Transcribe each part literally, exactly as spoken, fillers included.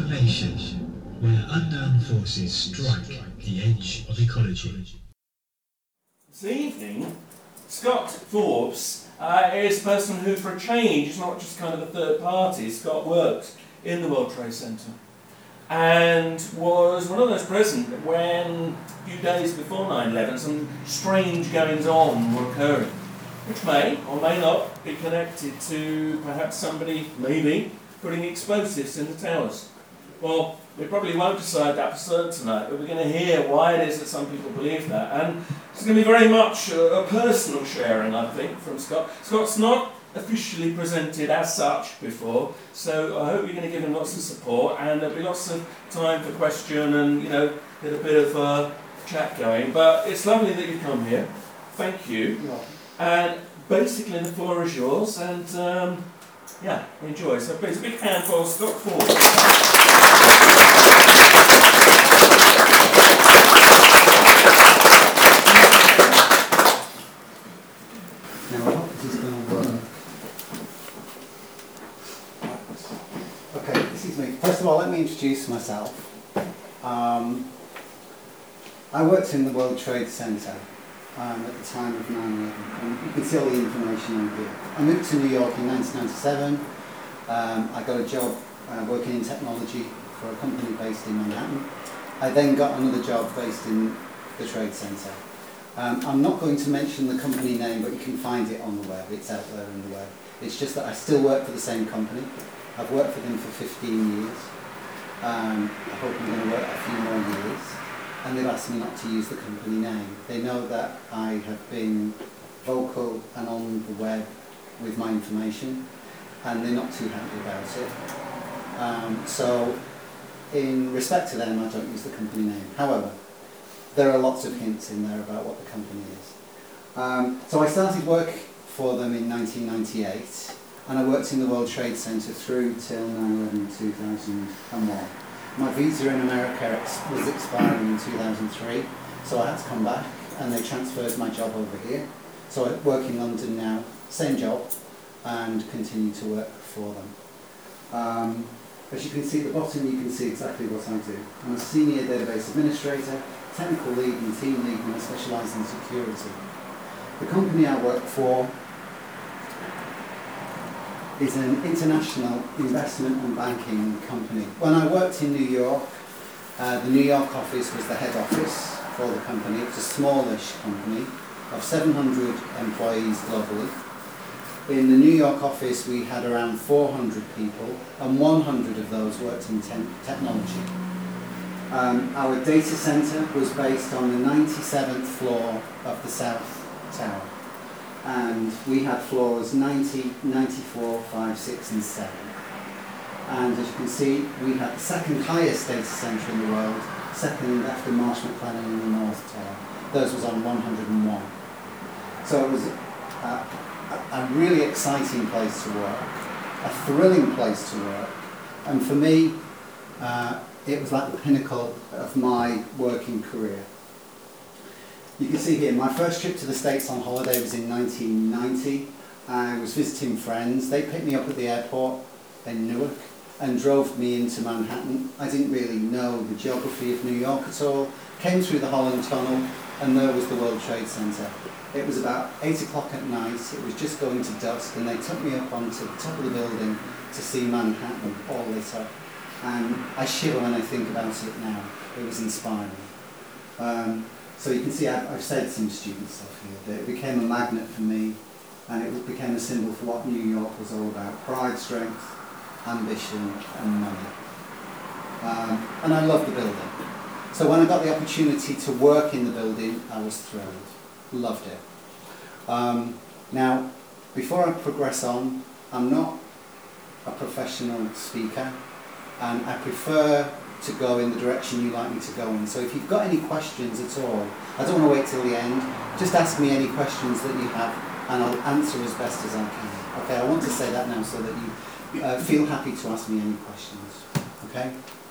information where unknown forces strike the edge of ecology. This evening, Scott Forbes uh, is a person who, for a change, is not just kind of a third party. Scott worked in the World Trade Center and was one of those present when, a few days before nine eleven, some strange goings-on were occurring, which may or may not be connected to perhaps somebody, maybe, putting explosives in the towers. Well, we probably won't decide that for certain tonight, but we're going to hear why it is that some people believe that. And it's going to be very much a, a personal sharing, I think, from Scott. Scott's not officially presented as such before, so I hope you're going to give him lots of support, and there'll be lots of time for question and, you know, get a bit of uh, chat going. But it's lovely that you've come here. Thank you. Yeah. And basically the floor is yours, and um, yeah, enjoy. So please, a big hand for Scott Forbes. Now, I hope this is going to work. Okay, this is me. First of all, let me introduce myself. Um, I worked in the World Trade Center um, at the time of nine eleven, and you can see all the information on here. I moved to New York in nineteen ninety-seven. Um, I got a job uh, working in technology for a company based in Manhattan. I then got another job based in the Trade Center. Um, I'm not going to mention the company name, but you can find it on the web. It's out there in the web. It's just that I still work for the same company. I've worked for them for fifteen years. Um, I hope I'm going to work a few more years. And they've asked me not to use the company name. They know that I have been vocal and on the web with my information, and they're not too happy about it. Um, so, in respect to them, I don't use the company name. However, there are lots of hints in there about what the company is. Um, so I started work for them in nineteen ninety-eight, and I worked in the World Trade Center through till nine eleven two thousand one. My visa in America ex was expiring in two thousand three, so I had to come back, and they transferred my job over here. So I work in London now, same job, and continue to work for them. Um, as you can see at the bottom, you can see exactly what I do. I'm a senior database administrator, technical lead and team lead, and I specialise in security. The company I work for is an international investment and banking company. When I worked in New York, uh, the New York office was the head office for the company. It was a smallish company of seven hundred employees globally. In the New York office we had around four hundred people, and one hundred of those worked in te technology. Um, our data center was based on the ninety-seventh floor of the South Tower, and we had floors ninety, ninety-four, five, six and seven. And as you can see, we had the second highest data center in the world, second after Marsh McLennan in the North Tower. Theirs was on one hundred and one. So it was uh, a, a really exciting place to work, a thrilling place to work, and for me, uh, it was like the pinnacle of my working career. You can see here, my first trip to the States on holiday was in nineteen ninety. I was visiting friends. They picked me up at the airport in Newark and drove me into Manhattan. I didn't really know the geography of New York at all. Came through the Holland Tunnel, and there was the World Trade Center. It was about eight o'clock at night. It was just going to dusk, and they took me up onto the top of the building to see Manhattan all lit up. And I shiver when I think about it now. It was inspiring. Um, so you can see I've, I've said some student stuff here. That it became a magnet for me, and it became a symbol for what New York was all about. Pride, strength, ambition and money. Um, and I loved the building. So when I got the opportunity to work in the building, I was thrilled. Loved it. Um, now, before I progress on, I'm not a professional speaker, and I prefer to go in the direction you like me to go in. So if you've got any questions at all, I don't want to wait till the end, just ask me any questions that you have and I'll answer as best as I can. Okay, I want to say that now so that you uh, feel happy to ask me any questions. Okay?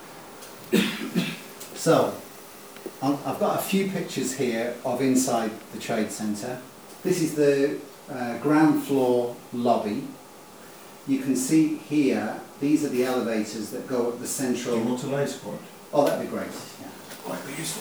So, I've got a few pictures here of inside the Trade Center. This is the uh, ground floor lobby. you can see here, these are the elevators that go up the central... Do you want a laser point? Oh, that'd be great. Yeah. Might be useful.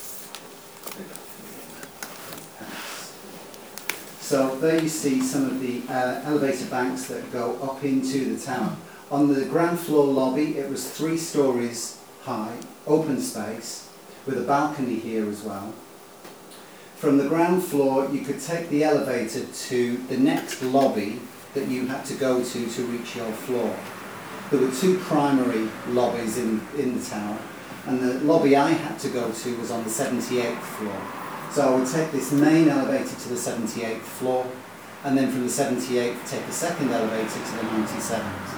So there you see some of the uh, elevator banks that go up into the tower. On the ground floor lobby, it was three stories high, open space, with a balcony here as well. From the ground floor, you could take the elevator to the next lobby that you had to go to to reach your floor. There were two primary lobbies in, in the tower, and the lobby I had to go to was on the seventy-eighth floor. So I would take this main elevator to the seventy-eighth floor, and then from the seventy-eighth take the second elevator to the ninety-seventh.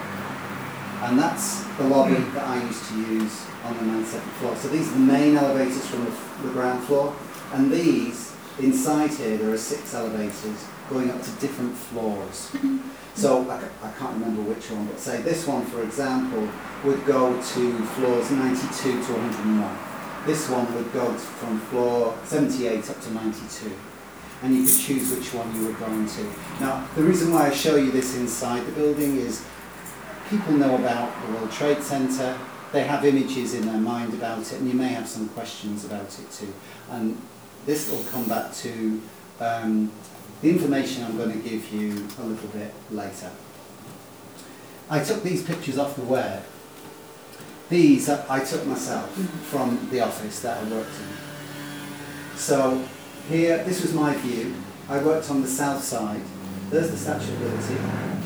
And that's the lobby that I used to use on the ninety-seventh floor. So these are the main elevators from the, the ground floor, and these, inside here, there are six elevators going up to different floors. So I, I can't remember which one, but say this one, for example, would go to floors ninety-two to one hundred one. This one would go from floor seventy-eight up to ninety-two. And you could choose which one you were going to. Now, the reason why I show you this inside the building is people know about the World Trade Center, they have images in their mind about it, and you may have some questions about it too. And this will come back to um, the information I'm going to give you a little bit later. I took these pictures off the web. These I took myself from the office that I worked in. So here, this was my view. I worked on the south side. There's the Statue of Liberty.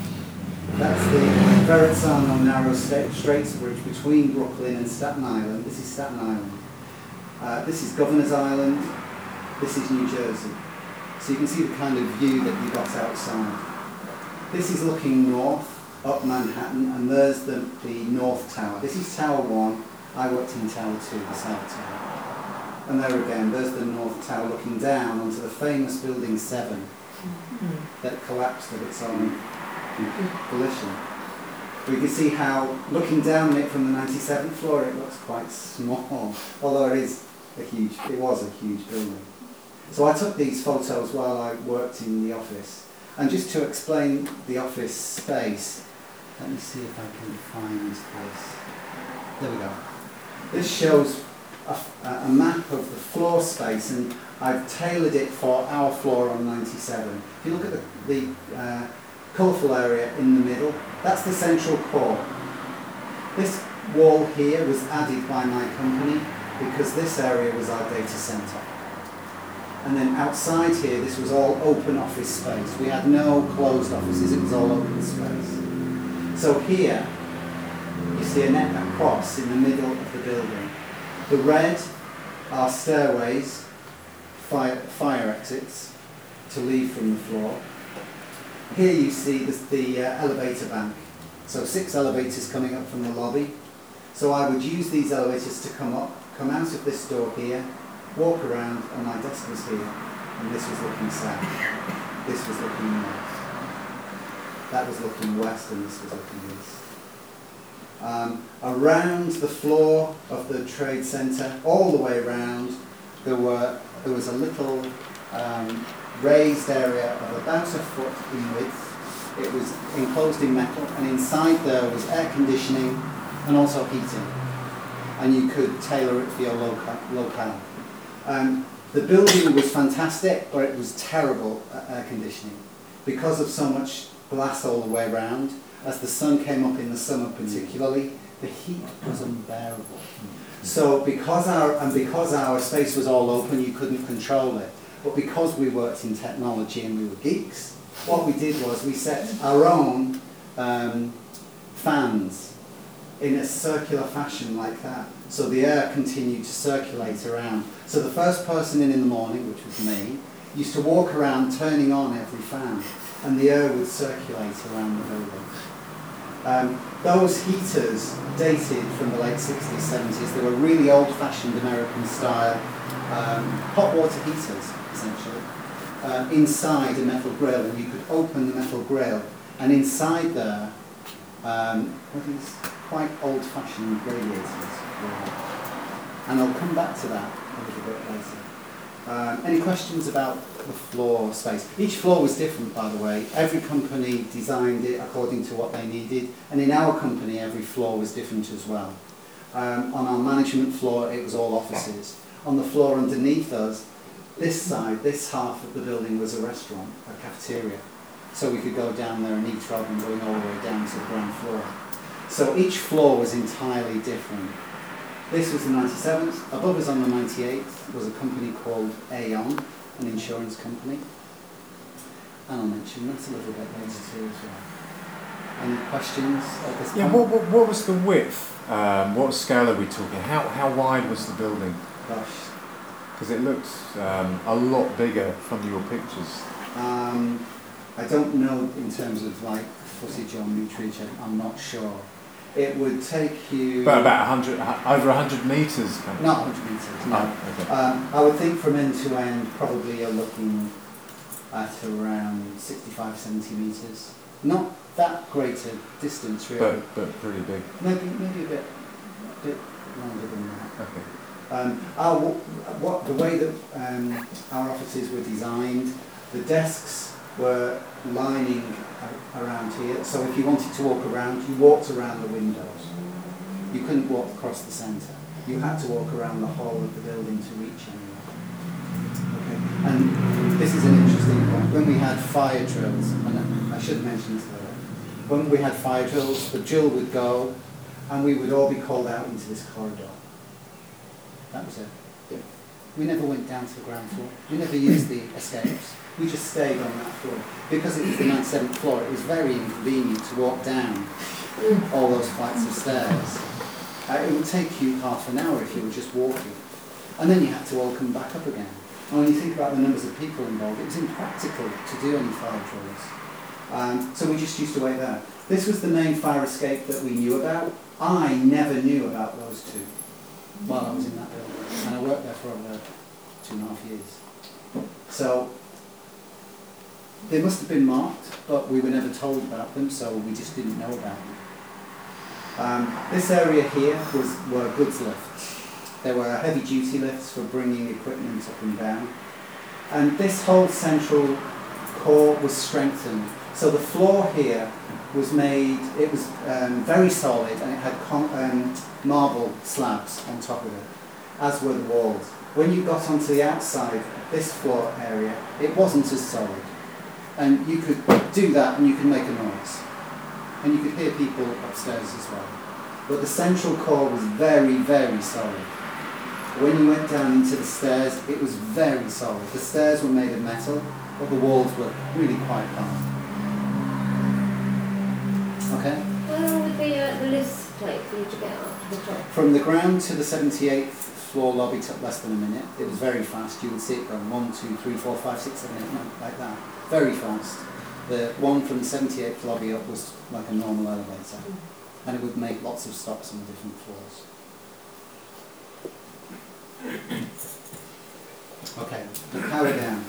That's the Verrazzano Narrow Straits Bridge between Brooklyn and Staten Island. This is Staten Island. Uh, this is Governor's Island. This is New Jersey. So you can see the kind of view that you got outside. This is looking north, up Manhattan, and there's the, the North Tower. This is Tower one. I worked in Tower two, the South Tower. And there again, there's the North Tower looking down onto the famous Building seven mm-hmm. that collapsed of its own collision. We can see how, looking down it from the ninety-seventh floor, it looks quite small, although it is a huge, it was a huge building. So I took these photos while I worked in the office. And just to explain the office space, let me see if I can find this. There we go. This shows a, a map of the floor space, and I've tailored it for our floor on ninety-seven. If you look at the, the uh, colourful area in the middle, that's the central core. This wall here was added by my company because this area was our data centre. And then outside here, this was all open office space. We had no closed offices, it was all open space. So here, you see a net across in the middle of the building. The red are stairways, fire, fire exits to leave from the floor. Here you see the, the uh, elevator bank. So six elevators coming up from the lobby. So I would use these elevators to come up, come out of this door here, walk around, and my desk was here, and this was looking south. This was looking north. That was looking west, and this was looking east. Um, around the floor of the Trade Center, all the way around, there were there was a little um, raised area of about a foot in width. It was enclosed in metal, and inside there was air conditioning and also heating. And you could tailor it for your loca locale. Um, the building was fantastic, but it was terrible at air conditioning because of so much glass all the way around. As the sun came up in the summer particularly, the heat was unbearable. So because our, and because our space was all open, you couldn't control it. But because we worked in technology and we were geeks, what we did was we set our own um, fans in a circular fashion like that. So the air continued to circulate around. So the first person in in the morning, which was me, used to walk around turning on every fan, and the air would circulate around the building. Um, those heaters dated from the late sixties, seventies. They were really old-fashioned American style um, hot water heaters, essentially, uh, inside a metal grill, and you could open the metal grill, and inside there um, were these quite old-fashioned radiators. And I'll come back to that a little bit later. Um, any questions about the floor space? Each floor was different, by the way. Every company designed it according to what they needed, and in our company every floor was different as well. Um, on our management floor it was all offices. On the floor underneath us, this side, this half of the building was a restaurant, a cafeteria. So we could go down there and eat rather than going all the way down to the ground floor. So each floor was entirely different. This was the ninety-seventh. Above us on the ninety-eighth was a company called Aon, an insurance company. And I'll mention that a little bit later too as well. Any questions at this Yeah, point? what, what, what was the width? Um, what scale are we talking? How, how wide was the building? Gosh. Because it looks um, a lot bigger from your pictures. Um, I don't know in terms of like footage or meterage, I'm not sure. It would take you... About, about one hundred, over one hundred metres? Kind of. Not one hundred metres, no. Oh, okay. um, I would think from end to end, probably you're looking at around sixty-five, seventy metres. Not that great a distance, really. But, but pretty big. Maybe, maybe a bit, a bit longer than that. Okay. Um, our, what, the way that um, our offices were designed, the desks were lining a- around here, so if you wanted to walk around, you walked around the windows. You couldn't walk across the centre. You had to walk around the whole of the building to reach anywhere. Okay. And this is an interesting point. When we had fire drills, and I should mention this later, when we had fire drills, the drill would go, and we would all be called out into this corridor. That was it. We never went down to the ground floor. We never used the escapes. We just stayed on that floor. Because it was the ninety-seventh floor, it was very inconvenient to walk down all those flights of stairs. Uh, it would take you half an hour if you were just walking. And then you had to all come back up again. And when you think about the numbers of people involved, it was impractical to do any fire drills. Um, so we just used to wait there. This was the main fire escape that we knew about. I never knew about those two while I was in that building. And I worked there for over two and a half years. So they must have been marked, but we were never told about them, so we just didn't know about them. Um, this area here was were goods lifts. There were heavy-duty lifts for bringing equipment up and down. And this whole central core was strengthened. So the floor here was made, it was um, very solid, and it had con um, marble slabs on top of it, as were the walls. When you got onto the outside of this floor area, it wasn't as solid. And you could do that and you could make a noise. And you could hear people upstairs as well. But the central core was very, very solid. When you went down into the stairs, it was very solid. The stairs were made of metal, but the walls were really quite hard. Okay? How long would the, uh, the lift take for you to get up to the top? From the ground to the seventy-eighth floor lobby took less than a minute. It was very fast. You would see it going one, two, three, four, five, six, seven, eight, nine, like that. Very fast. The one from the seventy-eighth lobby up was like a normal elevator. And it would make lots of stops on different floors. Okay, the power down.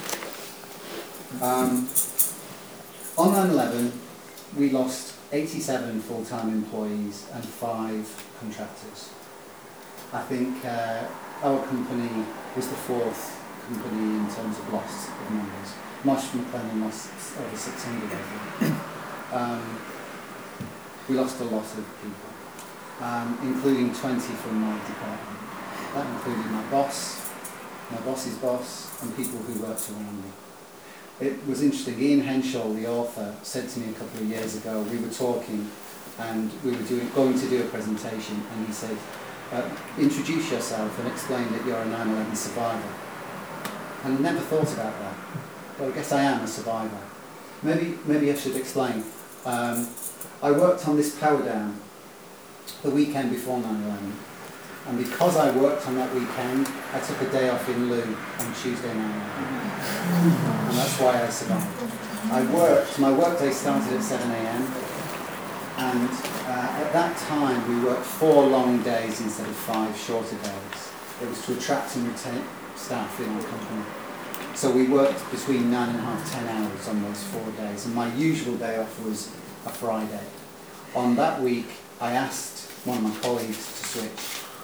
Um, on nine eleven, we lost eighty-seven full-time employees and five contractors. I think uh, our company was the fourth company in terms of loss of numbers. Marsh McLennan lost over six hundred, I think. Um, we lost a lot of people, um, including twenty from my department. That included my boss, my boss's boss, and people who worked around me. It was interesting. Ian Henshaw, the author, said to me a couple of years ago, we were talking and we were doing, going to do a presentation, and he said, uh, introduce yourself and explain that you're a nine eleven survivor. And I never thought about that. But I guess I am a survivor. Maybe, maybe I should explain. Um, I worked on this power down the weekend before nine eleven. And because I worked on that weekend, I took a day off in lieu on Tuesday night. And that's why I survived. I worked, my work day started at seven a m and uh, at that time we worked four long days instead of five shorter days. It was to attract and retain staff in our company. So we worked between nine and a half, ten hours on those four days. And my usual day off was a Friday. On that week, I asked one of my colleagues to switch.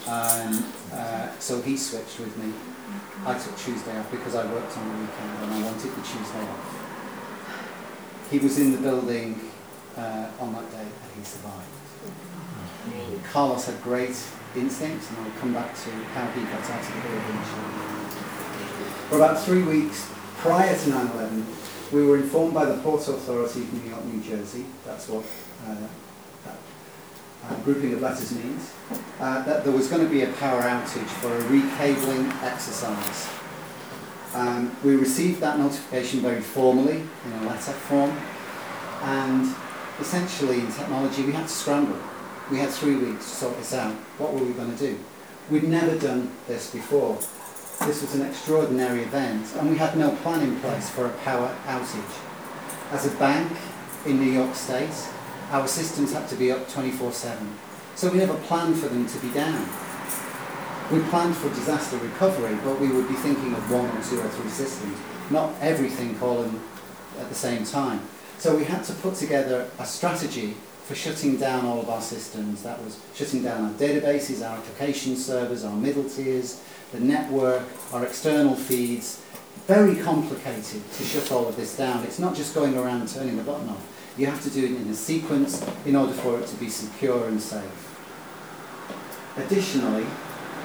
And uh, so he switched with me. I took Tuesday off because I worked on the weekend and I wanted the Tuesday off. He was in the building uh, on that day and he survived. Carlos had great instincts, and I'll come back to how he got out of the building. For about three weeks prior to nine eleven, we were informed by the Port Authority of New York, New Jersey, that's what uh, that uh, grouping of letters means, uh, that there was going to be a power outage for a recabling exercise. Um, we received that notification very formally in a letter form, and essentially in technology we had to scramble. We had three weeks to sort this out. What were we going to do? We'd never done this before. This was an extraordinary event, and we had no plan in place for a power outage. As a bank in New York State, our systems had to be up twenty-four seven, so we never planned for them to be down. We planned for disaster recovery, but we would be thinking of one or two or three systems, not everything calling at the same time. So we had to put together a strategy for shutting down all of our systems. That was shutting down our databases, our application servers, our middle tiers, the network, our external feeds. Very complicated to shut all of this down. It's not just going around turning the button off. You have to do it in a sequence in order for it to be secure and safe. Additionally,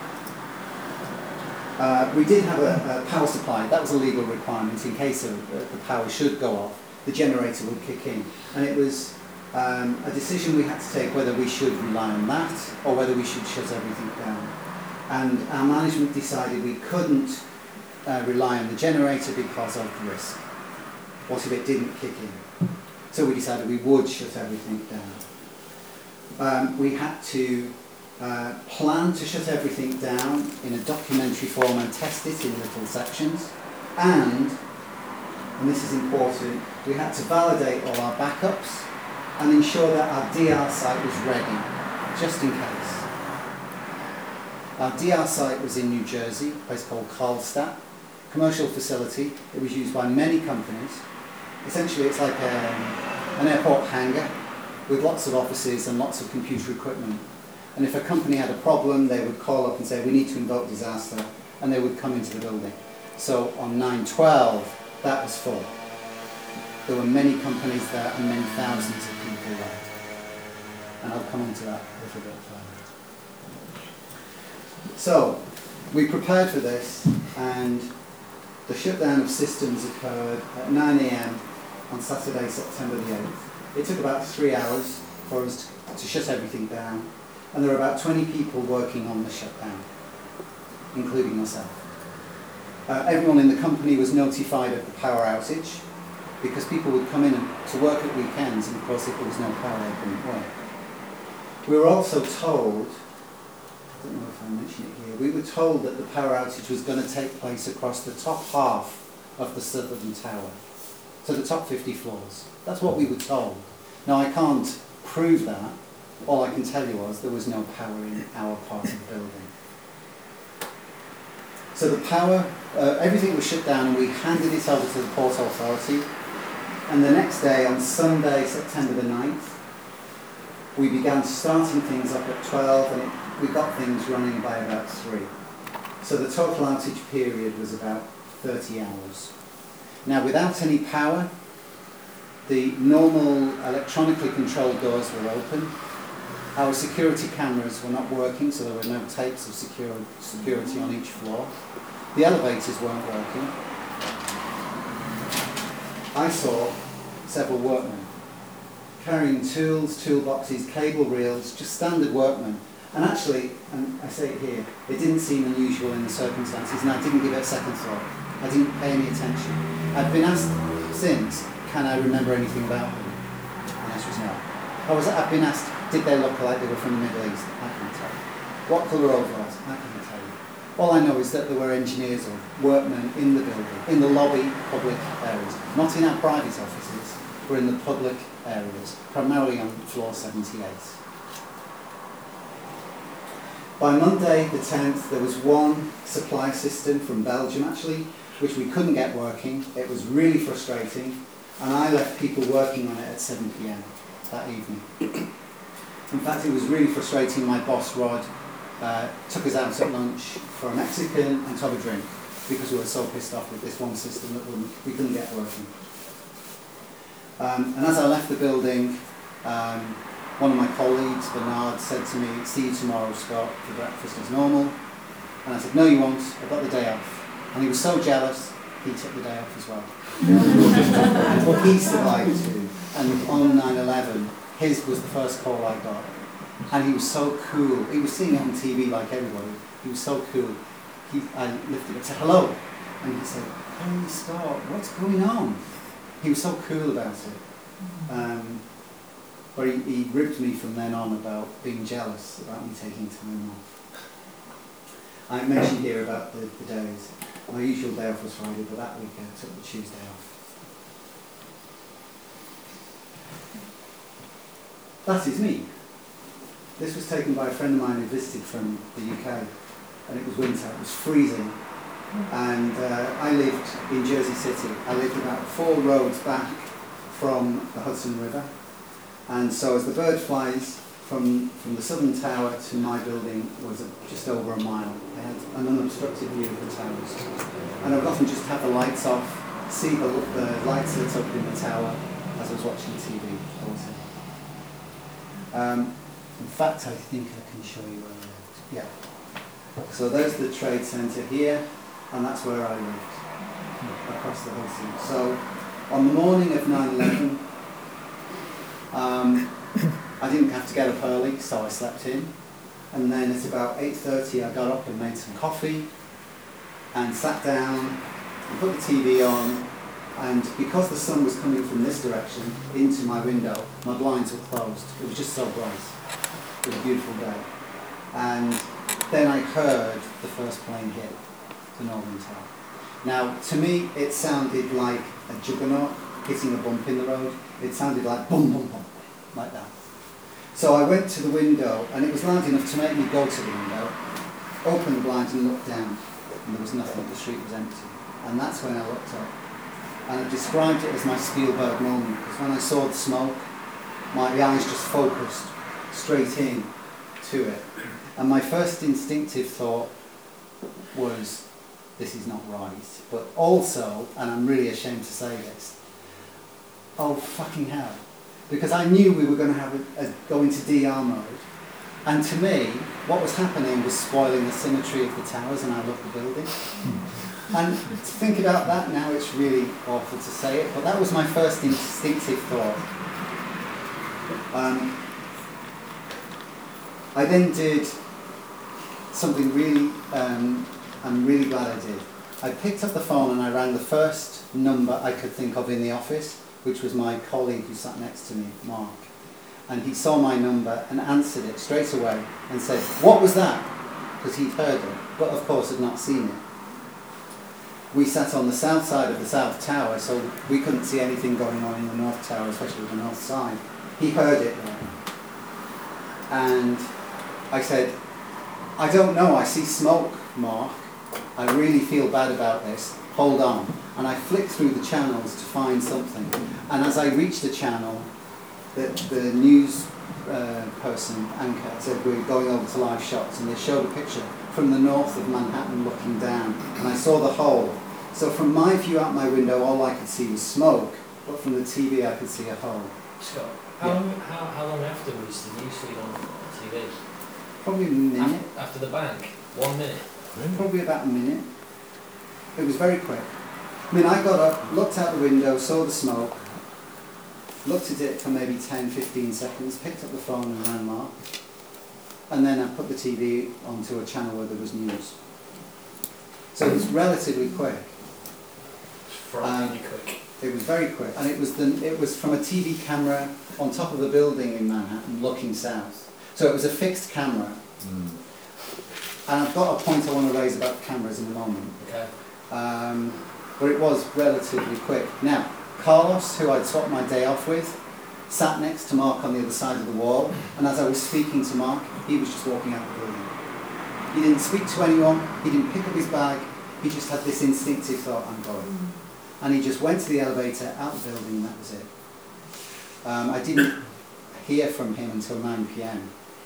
uh, we did have a, a power supply. That was a legal requirement. In case of, uh, the power should go off, the generator would kick in. And it was Um, a decision we had to take whether we should rely on that or whether we should shut everything down. And our management decided we couldn't uh, rely on the generator because of risk. What if it didn't kick in? So we decided we would shut everything down. Um, we had to uh, plan to shut everything down in a documentary form and test it in little sections. And, and this is important, we had to validate all our backups and ensure that our D R site was ready, just in case. Our D R site was in New Jersey, a place called Karlstad, commercial facility. It was used by many companies. Essentially, it's like a, an airport hangar with lots of offices and lots of computer equipment. And if a company had a problem, they would call up and say, we need to invoke disaster, and they would come into the building. So on nine twelve, that was full. There were many companies there and many thousands of people there. And I'll come on to that a little bit further. So, we prepared for this, and the shutdown of systems occurred at nine a m on Saturday, September the eighth. It took about three hours for us to, to shut everything down, and there were about twenty people working on the shutdown, including myself. Uh, everyone in the company was notified of the power outage, because people would come in and, to work at weekends, and of course if there was no power they couldn't work. We were also told, I don't know if I mention it here, we were told that the power outage was going to take place across the top half of the southern tower, so the top fifty floors. That's what we were told. Now I can't prove that. All I can tell you was there was no power in our part of the building. So the power, uh, everything was shut down, and we handed it over to the Port Authority. And the next day, on Sunday, September the ninth, we began starting things up at twelve, and it, we got things running by about three. So the total outage period was about thirty hours. Now, without any power, the normal electronically controlled doors were open. Our security cameras were not working, so there were no tapes of secure, security on each floor. The elevators weren't working. I saw several workmen carrying tools, toolboxes, cable reels, just standard workmen. And actually, and I say it here, it didn't seem unusual in the circumstances, and I didn't give it a second thought. I didn't pay any attention. I've been asked since, can I remember anything about them? The answer is no. I was, I've been asked, did they look like they were from the Middle East? I can't tell you. What colour overalls? I can't tell you. All I know is that there were engineers or workmen in the building, in the lobby, public areas. Not in our private offices, but in the public areas, primarily on floor seventy-eight. By Monday the tenth, there was one supply system from Belgium, actually, which we couldn't get working. It was really frustrating, and I left people working on it at seven p m that evening. In fact, it was really frustrating. My boss, Rod, uh, took us out at lunch for a Mexican and to have a drink because we were so pissed off with this one system that wouldn't, we couldn't get working. Um, and as I left the building, um, one of my colleagues, Bernard, said to me, "See you tomorrow, Scott, for breakfast as normal." And I said, "No, you won't. I've got the day off." And he was so jealous, he took the day off as well. But he survived too. And on nine eleven, his was the first call I got. And he was so cool. He was seeing it on T V like everybody. He was so cool. He, I lifted up, said, "Hello." And he said, "Hey, Scott, what's going on?" He was so cool about it. Um, but he, he ribbed me from then on about being jealous about me taking time off. I mentioned here about the, the days. My usual day off was Friday, but that week I took the Tuesday off. That is me. This was taken by a friend of mine who visited from the U K, and it was winter, it was freezing, and uh, I lived in Jersey City. I lived about four roads back from the Hudson River, and so as the bird flies from, from the southern tower to my building was a, just over a mile. I had an unobstructed view of the towers, and I would often just have the lights off, see the, the lights lit up in the tower as I was watching T V also. Um, in fact, I think I can show you where I lived. Yeah. So there's the Trade Centre here, and that's where I lived, across the Hudson. So on the morning of nine eleven, um, I didn't have to get up early, so I slept in. And then at about eight thirty, I got up and made some coffee, and sat down, and put the T V on. And because the sun was coming from this direction into my window, my blinds were closed. It was just so bright. It was a beautiful day. And then I heard the first plane hit the Northern Tower. Now, to me, it sounded like a juggernaut hitting a bump in the road. It sounded like boom, boom, boom, like that. So I went to the window, and it was loud enough to make me go to the window, open the blinds and look down, and there was nothing. The street was empty. And that's when I looked up. And I described it as my Spielberg moment, because when I saw the smoke, my eyes just focused straight in to it. And my first instinctive thought was, this is not right. But also, and I'm really ashamed to say this, oh fucking hell. Because I knew we were going to have a, a, go into D R mode. And to me, what was happening was spoiling the symmetry of the towers, and I loved the building. And to think about that now, it's really awful to say it, but that was my first instinctive thought. Um, I then did something really, um, I'm really glad I did. I picked up the phone and I rang the first number I could think of in the office, which was my colleague who sat next to me, Mark. And he saw my number and answered it straight away and said, "What was that?" Because he'd heard it, but of course had not seen it. We sat on the south side of the South Tower, so we couldn't see anything going on in the North Tower, especially the north side. He heard it there. And I said, "I don't know, I see smoke, Mark. I really feel bad about this. Hold on." And I flicked through the channels to find something. And as I reached the channel, the, the news uh, person, anchor, said, "We're going over to live shots." And they showed a picture from the north of Manhattan looking down. And I saw the hole. So from my view out my window, all I could see was smoke. But from the T V, I could see a hole. Scott, how, Yeah. long, how, how long after was the news feed on T V? Probably a minute. After, after the bank? One minute? Probably about a minute. It was very quick. I mean, I got up, looked out the window, saw the smoke, looked at it for maybe ten, fifteen seconds, picked up the phone and rang Mark, and then I put the T V onto a channel where there was news. So it was relatively quick. Frighteningly quick. It was very quick, and it was the, it was from a T V camera on top of a building in Manhattan, looking south. So it was a fixed camera. Mm. And I've got a point I want to raise about cameras in a moment. Okay. Um, but it was relatively quick. Now, Carlos, who I'd swapped my day off with, sat next to Mark on the other side of the wall, and as I was speaking to Mark, he was just walking out the building. He didn't speak to anyone, he didn't pick up his bag, he just had this instinctive thought, I'm going. Mm. And he just went to the elevator, out the building, and that was it. Um, I didn't hear from him until nine p m.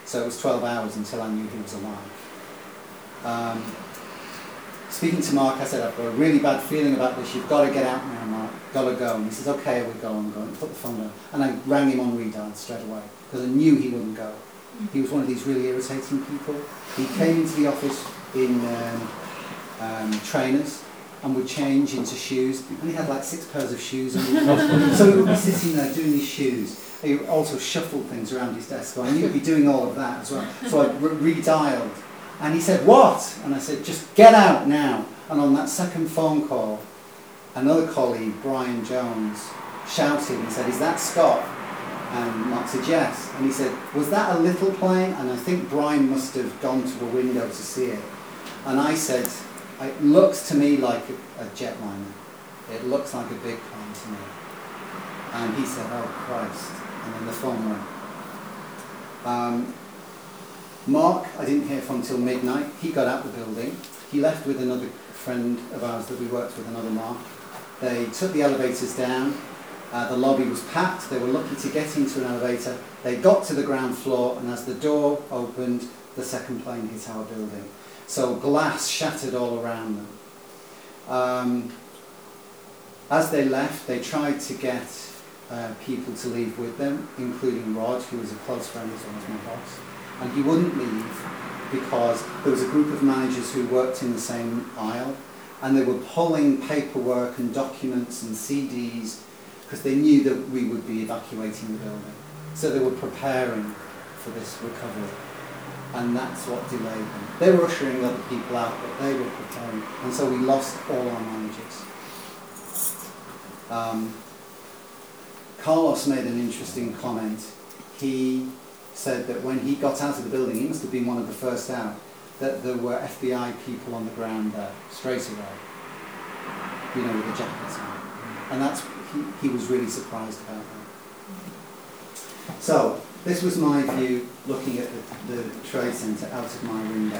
So it was twelve hours until I knew he was alive. Um, speaking to Mark, I said, I've got a really bad feeling about this. You've got to get out now, Mark. Got to go. And he says, okay, we'll go. I'm going. Put the phone down. And I rang him on redial straight away because I knew he wouldn't go. He was one of these really irritating people. He came into the office in um, um, trainers and would change into shoes. And he had like six pairs of shoes on. So he would be sitting there doing his shoes. He would also shuffle things around his desk. So I knew he'd be doing all of that as well. So I re- redialed. And he said, what? And I said, just get out now. And on that second phone call, another colleague, Brian Jones, shouted and said, is that Scott? And Mark said, yes. And he said, was that a little plane? And I think Brian must have gone to a window to see it. And I said, it looks to me like a, a jetliner. It looks like a big plane to me. And he said, oh Christ. And then the phone went. Um, Mark, I didn't hear from till midnight. He got out the building. He left with another friend of ours that we worked with, another Mark. They took the elevators down. Uh, the lobby was packed. They were lucky to get into an elevator. They got to the ground floor, and as the door opened, the second plane hit our building. So glass shattered all around them. Um, as they left, they tried to get uh, people to leave with them, including Rod, who was a close friend as well as my boss. And he wouldn't leave because there was a group of managers who worked in the same aisle, and they were pulling paperwork and documents and C Ds because they knew that we would be evacuating the building. So they were preparing for this recovery, and that's what delayed them. They were ushering other people out, but they were preparing, and so we lost all our managers. Um, Carlos made an interesting comment. He said that when he got out of the building, he must have been one of the first out, that there were F B I people on the ground there, straight away, you know, with the jackets on. And that's, he, he was really surprised about that. So, this was my view looking at the, the Trade Centre out of my window.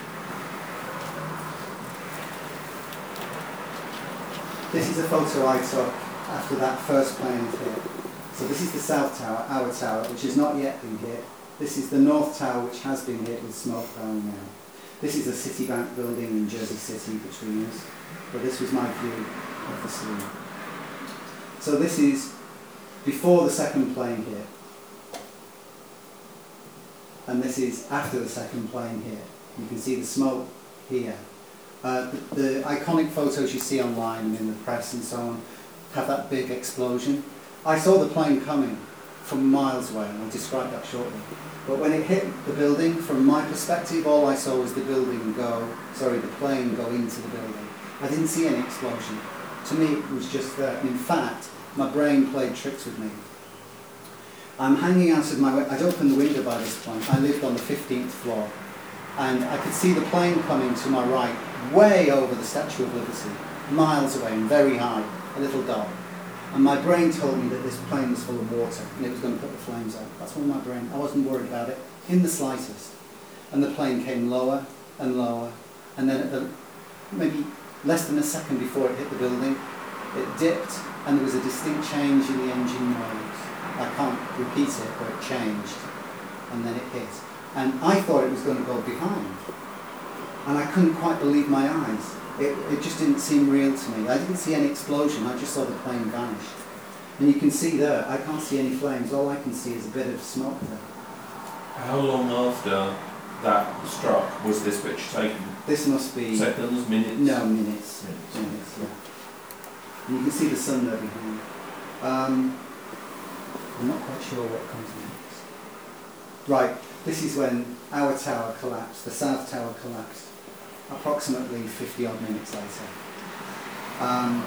This is a photo I took after that first plane hit. So this is the South Tower, our tower, which has not yet been hit. This is the North Tower, which has been hit with smoke going now. This is a Citibank building in Jersey City between us. But this was my view of the scene. So this is before the second plane hit. And this is after the second plane hit. You can see the smoke here. Uh, the, the iconic photos you see online and in the press and so on have that big explosion. I saw the plane coming from miles away, and I'll describe that shortly. But when it hit the building, from my perspective, all I saw was the building go, sorry, the plane go into the building. I didn't see any explosion. To me, it was just there. In fact, my brain played tricks with me. I'm hanging out of my window. I'd opened the window by this point. I lived on the fifteenth floor. And I could see the plane coming to my right, way over the Statue of Liberty, miles away and very high, a little dot. And my brain told me that this plane was full of water and it was going to put the flames out. That's what my brain, I wasn't worried about it in the slightest. And the plane came lower and lower, and then at the, maybe less than a second before it hit the building, it dipped and there was a distinct change in the engine noise. I can't repeat it, but it changed, and then it hit. And I thought it was going to go behind. And I couldn't quite believe my eyes. It, it just didn't seem real to me. I didn't see any explosion, I just saw the plane vanish. And you can see there, I can't see any flames, all I can see is a bit of smoke there. How long after that struck was this picture taken? This must be... Seconds, minutes? No, minutes. Minutes. Minutes, yeah. And you can see the sun there behind. Um, I'm not quite sure what comes next. Right, this is when our tower collapsed, the South Tower collapsed, approximately fifty odd minutes later. Um,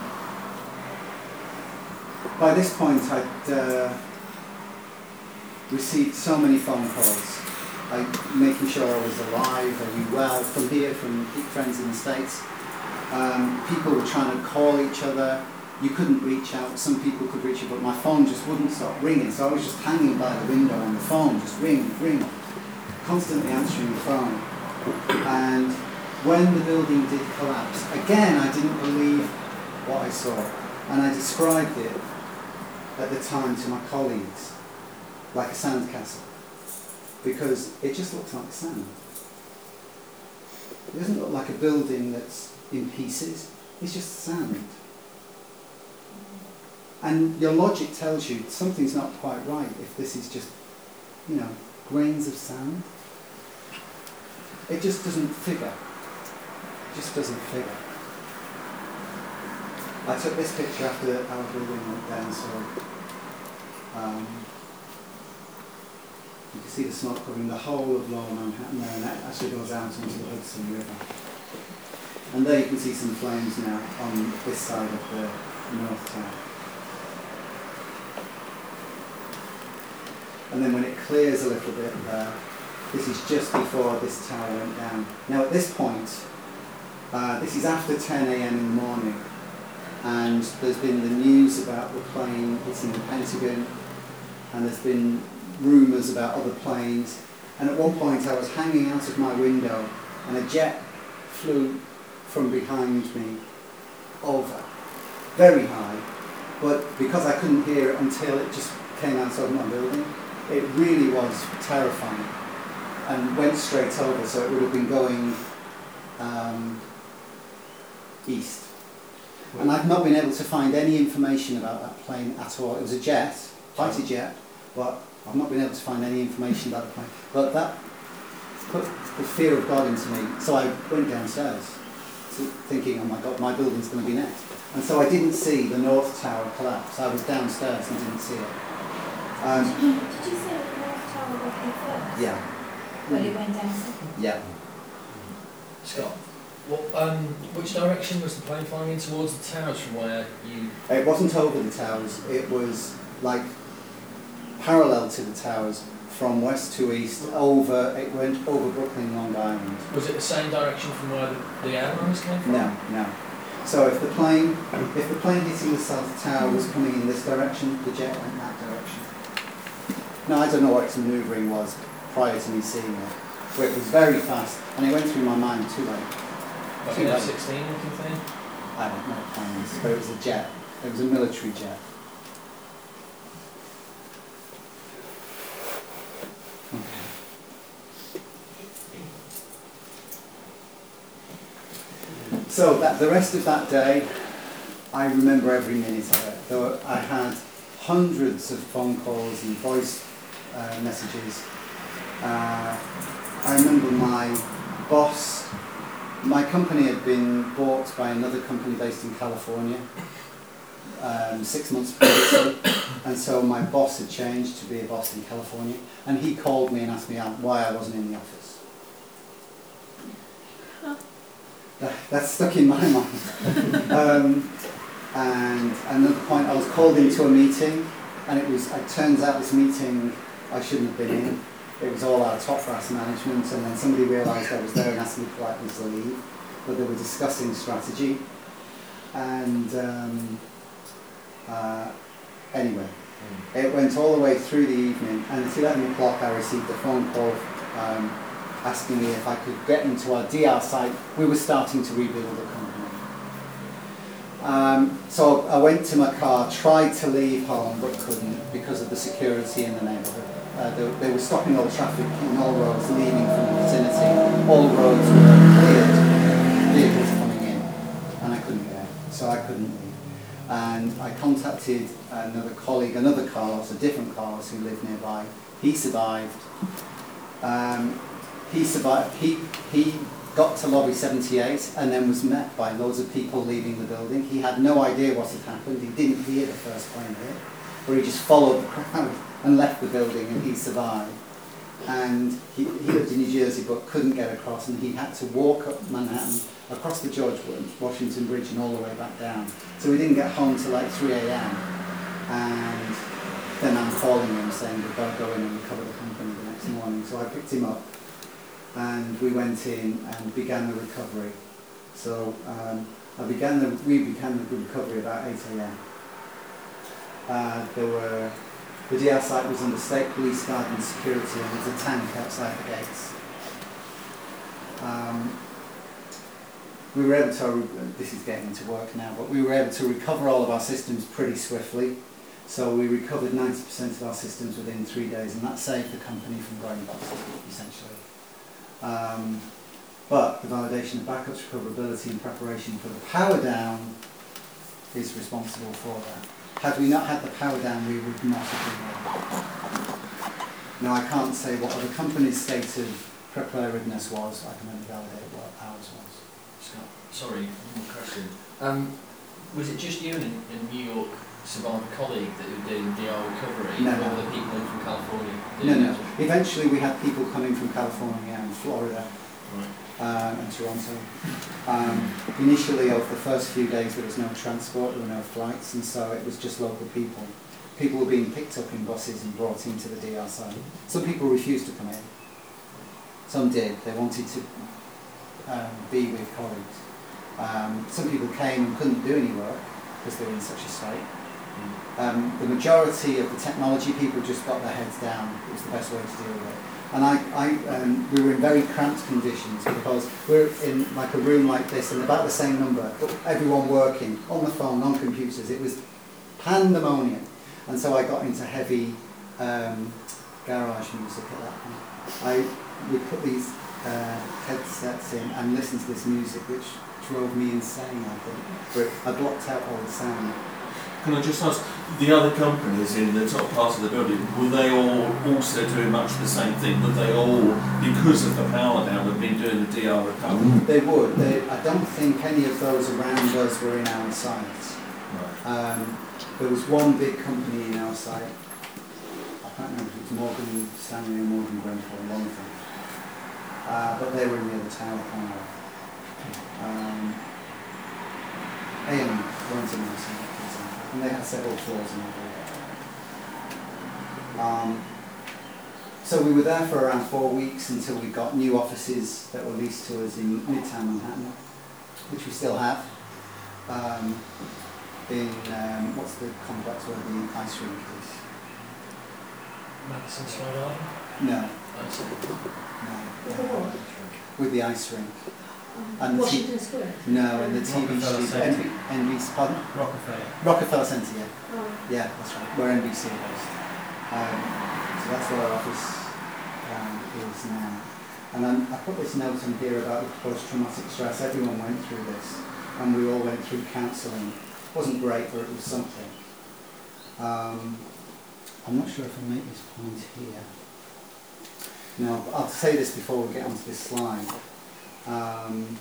by this point I'd uh, received so many phone calls, I, making sure I was alive, are you well, from here, from friends in the States. Um, people were trying to call each other. You couldn't reach out. Some people could reach you, but my phone just wouldn't stop ringing. So I was just hanging by the window on the phone, just ring, ring, constantly answering the phone. And when the building did collapse, again, I didn't believe what I saw. And I described it at the time to my colleagues like a sandcastle. because it just looks like sand. It doesn't look like a building that's in pieces, it's just sand. And your logic tells you something's not quite right if this is just, you know, grains of sand. It just doesn't figure. It just doesn't figure. I took this picture after our building went down, so um, you can see the smoke covering the whole of Lower Manhattan there, and that actually goes out into the Hudson River. And there you can see some flames now on this side of the North Tower. And then when it clears a little bit there, this is just before this tower went down. Now at this point, uh, this is after ten a m in the morning, and there's been the news about the plane hitting the Pentagon, and there's been rumours about other planes, and at one point I was hanging out of my window and a jet flew from behind me over, very high, but because I couldn't hear it until it just came out of my building, it really was terrifying and went straight over, so it would have been going um, east. And I've not been able to find any information about that plane at all. It was a jet, fighter jet, but I've not been able to find any information about the plane. But that put the fear of God into me, so I went downstairs thinking, oh my God, my building's going to be next. And so I didn't see the North Tower collapse. I was downstairs and didn't see it. Um, Did you say the North Tower went in first? yeah. But it went down second? Yeah. Scott, what, um, which direction was the plane flying in towards the towers from where you... It wasn't over the towers, it was like parallel to the towers from west to east, over, it went over Brooklyn, Long Island. Was it the same direction from where the, the airlines came from? No, no. So if the plane, if the plane hitting the South Tower was coming in this direction, the jet went that direction. Now I don't know what its manoeuvring was prior to me seeing it, but it was very fast, and it went through my mind too late. Like Too an late. F sixteen looking thing? I don't know what plane it was, but it was a jet. It was a military jet. So that the rest of that day, I remember every minute of it. Though I had hundreds of phone calls and voice uh, messages. Uh, I remember my boss, my company had been bought by another company based in California um, six months previously, and so my boss had changed to be a boss in California, and he called me and asked me why I wasn't in the office. That, that stuck in my mind. um, and another point, I was called into a meeting, and it was, it turns out this meeting I shouldn't have been in. It was all our top brass management, and then somebody realised I was there and asked me politely to leave, but they were discussing strategy. And um, uh, anyway, it went all the way through the evening, and at eleven o'clock I received a phone call um, asking me if I could get into our D R site. We were starting to rebuild the company. Um, so I went to my car, tried to leave home, but couldn't because of the security in the neighbourhood. Uh, they, they were stopping all traffic in all roads leaving from the vicinity. All roads were cleared, vehicles coming in, and I couldn't get out, so I couldn't leave. And I contacted another colleague, another Carlos, a different Carlos who lived nearby. He survived. Um, he survived. He he got to lobby seventy-eight and then was met by loads of people leaving the building. He had no idea what had happened. He didn't hear the first plane hit, but he just followed the crowd and left the building, and he survived. And he, he lived in New Jersey but couldn't get across, and he had to walk up Manhattan, across the George Washington Bridge and all the way back down. So we didn't get home till like three a m And then I'm calling him saying we've got to go in and recover the company the next morning. So I picked him up and we went in and began the recovery. So um, I began the, we began the recovery about eight a m Uh, there were The D R site was under state police guard and security, and there was a tank outside the gates. Um, we were able to, this is getting into work now, but we were able to recover all of our systems pretty swiftly. So we recovered ninety percent of our systems within three days, and that saved the company from going bust, essentially. Um, but the validation of backups, recoverability and preparation for the power down is responsible for that. Had we not had the power down, we would not have been ready. Now I can't say what other companies' state of preparedness was, I can only validate what ours was. Scott, sorry, one more question. Um, was it just you in, in New York, survivor colleague, that were doing D R recovery, No, or no. were the people in from California? No, no. Eventually we had people coming from California and Florida Right. um, and Toronto. Um, initially, over the first few days, there was no transport, there were no flights, and so it was just local people. People were being picked up in buses and brought into the D R site. Some people refused to come in. Some did. They wanted to um, be with colleagues. Um, some people came and couldn't do any work because they were in such a state. Um, the majority of the technology people just got their heads down. It was the best way to deal with it. And I, I, um, we were in very cramped conditions because we're in like a room like this and about the same number, everyone working on the phone, on computers. It was pandemonium. And so I got into heavy um, garage music at that point. I would put these uh, headsets in and listen to this music, which drove me insane, I think. But I blocked out all the sound. Can I just ask, the other companies in the top part of the building, were they all also doing much the same thing? Were they all, because of the power down, have been doing the D R recovery? They would. They, I don't think any of those around us were in our sites. Right. Um, there was one big company in our site. I can't remember if it was Morgan Stanley or Morgan Grenfell, one of them. Uh, but they were in the other tower corner. Um, A M weren't in our site, for example. And they had several floors in the um, So we were there for around four weeks until we got new offices that were leased to us in Midtown Manhattan, which we still have. Um, in, um, what's the complex where the ice rink is? Madison Square Garden? No, That's it. no. With the what? With the ice rink. And the Washington Square? No, and the T V Rockefeller studio, Centre. N B C, pardon? Rockefeller. Rockefeller Centre, yeah. Oh. Yeah, that's right, where N B C are based. Um, so that's where our office um, is now. And then I put this note in here about the post-traumatic stress. Everyone went through this, and we all went through counselling. It wasn't great, but it was something. Um, I'm not sure if I make this point here. Now, I'll say this before we get onto this slide. Um,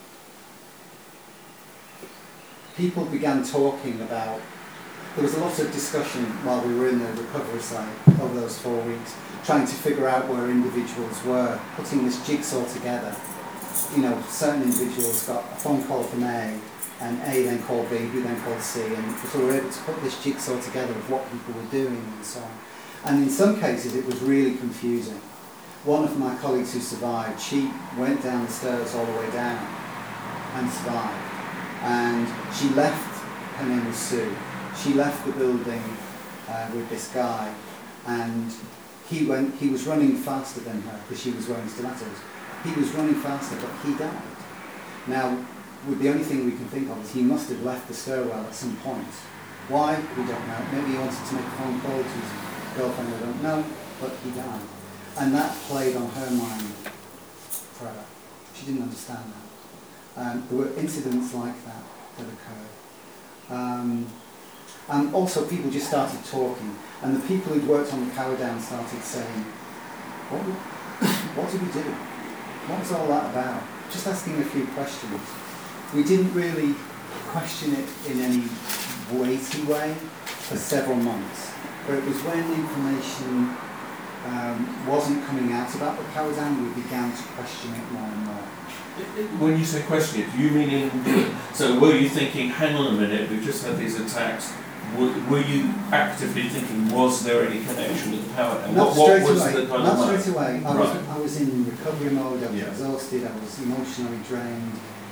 people began talking about, there was a lot of discussion while we were in the recovery site over those four weeks, trying to figure out where individuals were, putting this jigsaw together. You know, certain individuals got a phone call from A, and A then called B, who then called C, and so we were able to put this jigsaw together of what people were doing and so on. And in some cases it was really confusing. One of my colleagues who survived, she went down the stairs all the way down and survived. And she left, her name was Sue, she left the building uh, with this guy, and he went. He was running faster than her because she was wearing stilettos. He was running faster, but he died. Now, with the only thing we can think of is he must have left the stairwell at some point. Why? We don't know. Maybe he wanted to make a phone call to his girlfriend, I don't know, but he died. And that played on her mind forever. She didn't understand that. Um, there were incidents like that that occurred. Um, and also people just started talking, and the people who'd worked on the power down started saying, what, what did we do? What was all that about? Just asking a few questions. We didn't really question it in any weighty way for several months, but it was when the information um, wasn't coming out about the power down, we began to question it more and more. When you say question it, do you mean in, so were you thinking, hang on a minute, we've just had these attacks, were, were you actively thinking, was there any connection with the power down? Not What, what straight was away, the kind not of straight away. I, Right. was, I was in recovery mode, I was Yeah. exhausted, I was emotionally drained.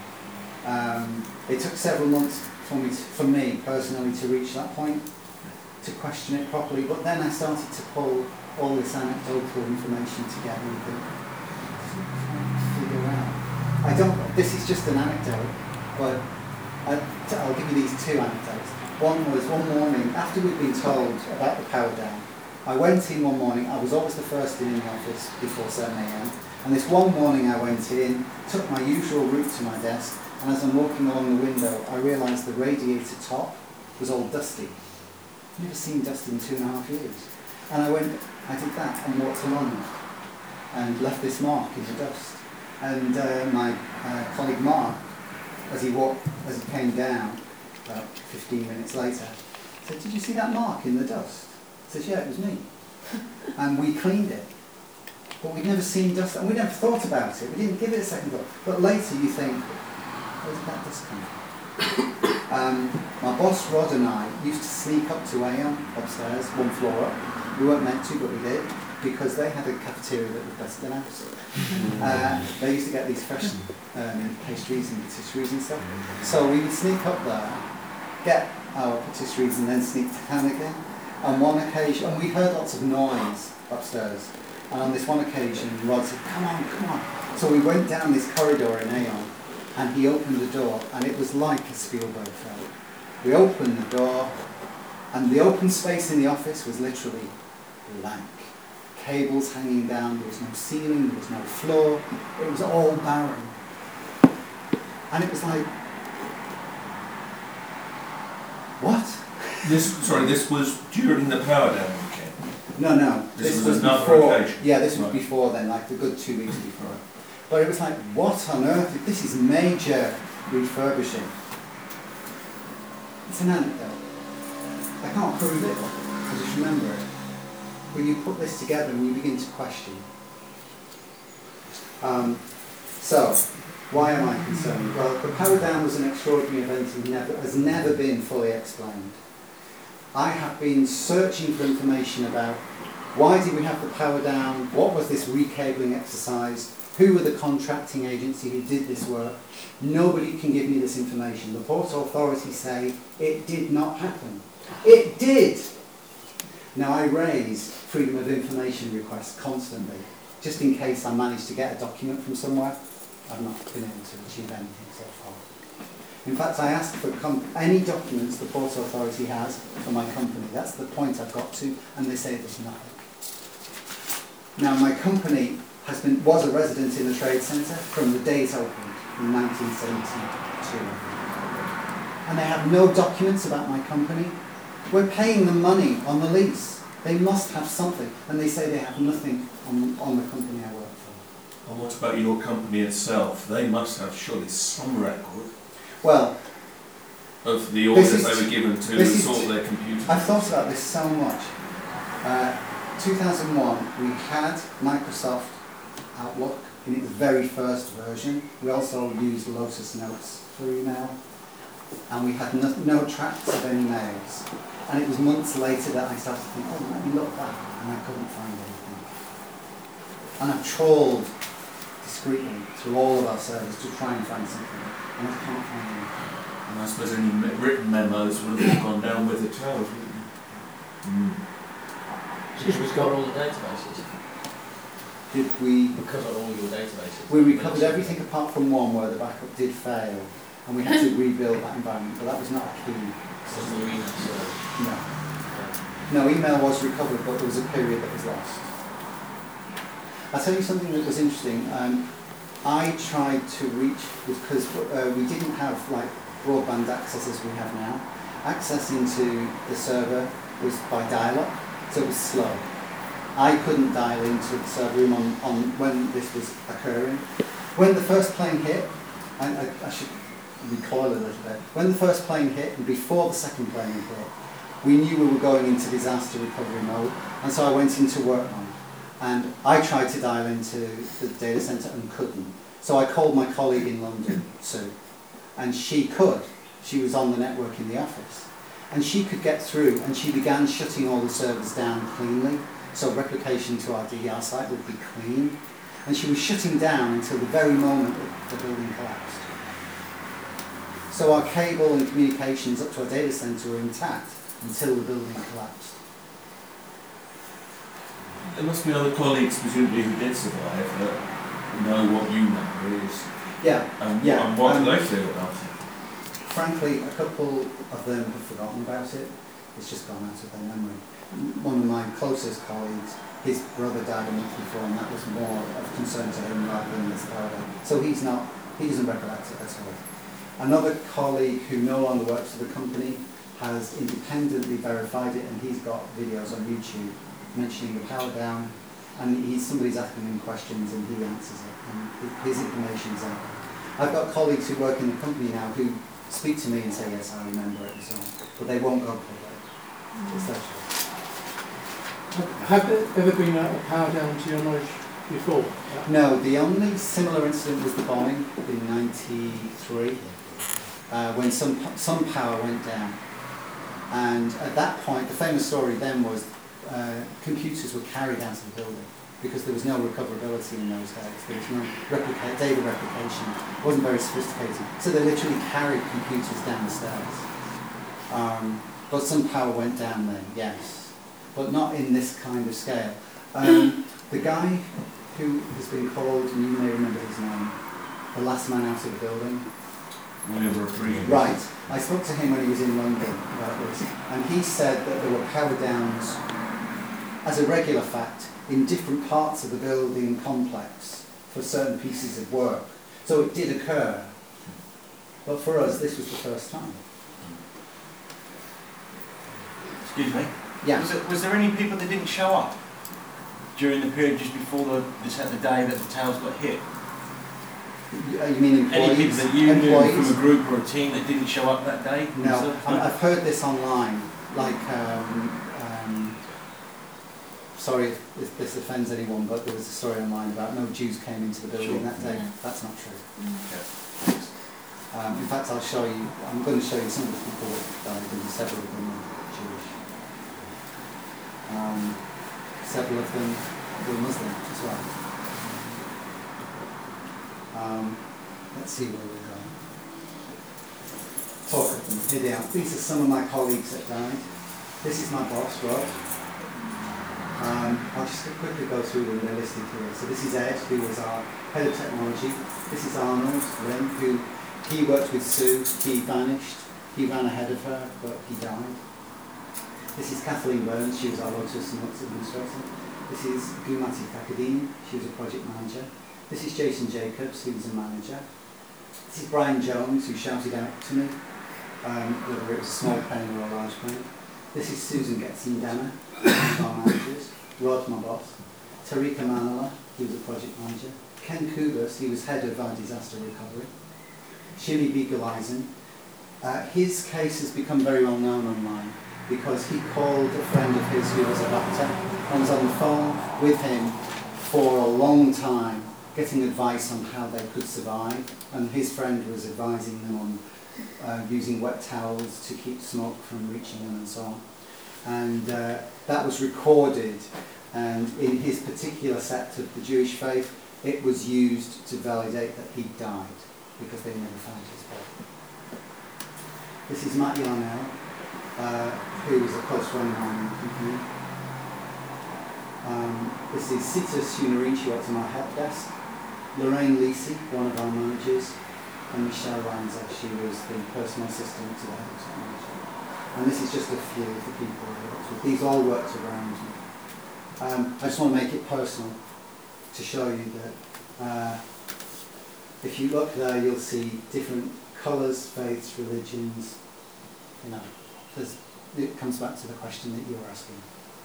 Um, it took several months for me, to, for me personally to reach that point, to question it properly, but then I started to pull all this anecdotal information together and think, figure out. I don't, this is just an anecdote, but I, I'll give you these two anecdotes. One was one morning, after we'd been told about the power down, I went in one morning. I was always the first in, in the office before seven a m. And this one morning I went in, took my usual route to my desk, and as I'm walking along the window, I realised the radiator top was all dusty. Never seen dust in two and a half years. And I went, I did that and walked along and left this mark in the dust. And uh, my uh, colleague Mark, as he walked, as he came down, about fifteen minutes later, said, "Did you see that mark in the dust?" I said, "Yeah, it was me." And we cleaned it. But we'd never seen dust, and we never thought about it. We didn't give it a second thought. But later you think, where did that dust come from? Um, my boss Rod and I used to sneak up to Aon upstairs, one floor up. We weren't meant to, but we did, because they had a cafeteria that was better than ours. Uh, they used to get these fresh um, pastries and patisseries and stuff. So we would sneak up there, get our patisseries, and then sneak down again. On one occasion, and we heard lots of noise upstairs. And on this one occasion, Rod said, "Come on, come on." So we went down this corridor in Aon, and he opened the door, and it was like a Spielberg film. We opened the door, and the open space in the office was literally blank. Cables hanging down, there was no ceiling, there was no floor, it was all barren. And it was like, what? This, sorry, this was during the power down weekend? No, no. This was another before. occasion? Yeah, this was Right. before then, like a good two weeks before. But it was like, what on earth? This is major refurbishing. It's an anecdote. I can't prove it, I just remember it. When you put this together and you begin to question. Um, so, why am I concerned? Well, the power down was an extraordinary event and never, has never been fully explained. I have been searching for information about why did we have the power down, what was this recabling exercise, who were the contracting agency who did this work. Nobody can give me this information. The Port Authority say it did not happen. It did! Now I raise freedom of information requests constantly, just in case I manage to get a document from somewhere. I've not been able to achieve anything so far. In fact, I asked for com any documents the Port Authority has for my company. That's the point I've got to, and they say there's nothing. Now, my company has been was a resident in the trade centre from the day it opened in nineteen seventy-two. And they have no documents about my company. We're paying them money on the lease. They must have something, and they say they have nothing on, on the company I work for. And what about your company itself? They must have surely some record Well, of the orders is- they were given to this is- sort their computers. I've thought about this so much. Uh, two thousand one, we had Microsoft Outlook in its very first version. We also used Lotus Notes for email. And we had no, no tracks of any mails. And it was months later that I started to think, oh, let me look back. And I couldn't find anything. And I've trawled discreetly through all of our servers to try and find something. And I can't find anything. And I suppose any me written memos would have all gone down with it too, wouldn't they? Mm. Because we've got all the databases. Did we... We've covered all your databases. We recovered everything apart from one where the backup did fail. And we had to rebuild that environment. But that was not a key. Does the email serve? No. No, email was recovered, but there was a period that was lost. I'll tell you something that was interesting. Um, I tried to reach, because uh, we didn't have like broadband access as we have now. Access into the server was by dial-up, so it was slow. I couldn't dial into the server room on, on when this was occurring. When the first plane hit, I, I, I should recoil a little bit. When the first plane hit, and before the second plane hit, we knew we were going into disaster recovery mode, and so I went into work mode. And I tried to dial into the data centre and couldn't. So I called my colleague in London, Sue, and she could. She was on the network in the office. And she could get through, and she began shutting all the servers down cleanly, so replication to our D E R site would be clean. And she was shutting down until the very moment that the building collapsed. So our cable and communications up to our data centre were intact until the building collapsed. There must be other colleagues, presumably, who did survive that know what you know is. Yeah, And, yeah. and what um, do they feel about it? frankly, a couple of them have forgotten about it. It's just gone out of their memory. One of my closest colleagues, his brother died a month before, and that was more of concern to him rather than this power down. So he's not, he doesn't recollect it at all. Another colleague who no longer works for the company has independently verified it, and he's got videos on YouTube mentioning the power down, and he's, somebody's asking him questions and he answers it, and his information is out there. I've got colleagues who work in the company now who speak to me and say, yes, I remember it and so on, but they won't go public. It's their choice. Have there ever been a, a power down to your knowledge before? No, the only similar incident was the bombing in ninety-three, uh, when some, some power went down. And at that point, the famous story then was uh, computers were carried out of the building because there was no recoverability in those days. There was no replica- data replication. It wasn't very sophisticated. So they literally carried computers down the stairs. Um, but some power went down then, yes. But not in this kind of scale. Um, the guy who has been called, and you may remember his name, the last man out of the building. Right. I spoke to him when he was in London about this, and he said that there were power downs as a regular fact in different parts of the building complex for certain pieces of work. So it did occur. But for us, this was the first time. Excuse me? Yeah. Was, it, was there any people that didn't show up during the period just before the, the, the day that the towers got hit? You, uh, you mean employees? Any people that you employees? knew from a group or a team that didn't show up that day? No, I, I've heard this online. Like, um, um, sorry if this offends anyone, but there was a story online about no Jews came into the building Sure. that day. Yeah. That's not true. Okay. Um, in fact, I'll show you, I'm going to show you some of the people that died, and several of them were Jewish. Um, several of them were Muslim as well. Um, let's see where we're going. Talk of them. Here they are. These are some of my colleagues that died. This is my boss, Rod. Um, I'll just quickly go through them. They're listed here. So this is Ed, who was our head of technology. This is Arnold Lim, who he worked with Sue. He vanished. He ran ahead of her, but he died. This is Kathleen Burns. She was our Lotus and Lux administrator. This is Gumati Kakadine. She was a project manager. This is Jason Jacobs, who was a manager. This is Brian Jones, who shouted out to me, um, whether it was a small plane or a large plane. This is Susan Getson-Dana, one of our managers. Rod, my boss. Tarika Manala, he was a project manager. Ken Kubas, he was head of our disaster recovery. Shili Beagleisen. Uh, his case has become very well known online because he called a friend of his who was a doctor and was on the phone with him for a long time, getting advice on how they could survive, and his friend was advising them on uh, using wet towels to keep smoke from reaching them and so on. And uh, that was recorded, and in his particular sect of the Jewish faith, it was used to validate that he died, because they never found his body. This is Matt Yarnell, uh, who was a close friend of mine in the company. Um, this is Sita Sunarine, she works on our help desk. Lorraine Lisi, one of our managers, and Michelle Lanza, she was the personal assistant to the head of technology. And this is just a few of the people I worked with. These all worked around me. Um, I just want to make it personal to show you that uh, if you look there, you'll see different colours, faiths, religions. You know, there's, it comes back to the question that you were asking.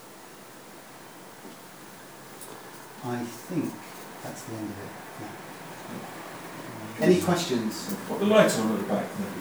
I think that's the end of it. Yeah. Any questions? Put the lights on at the back then.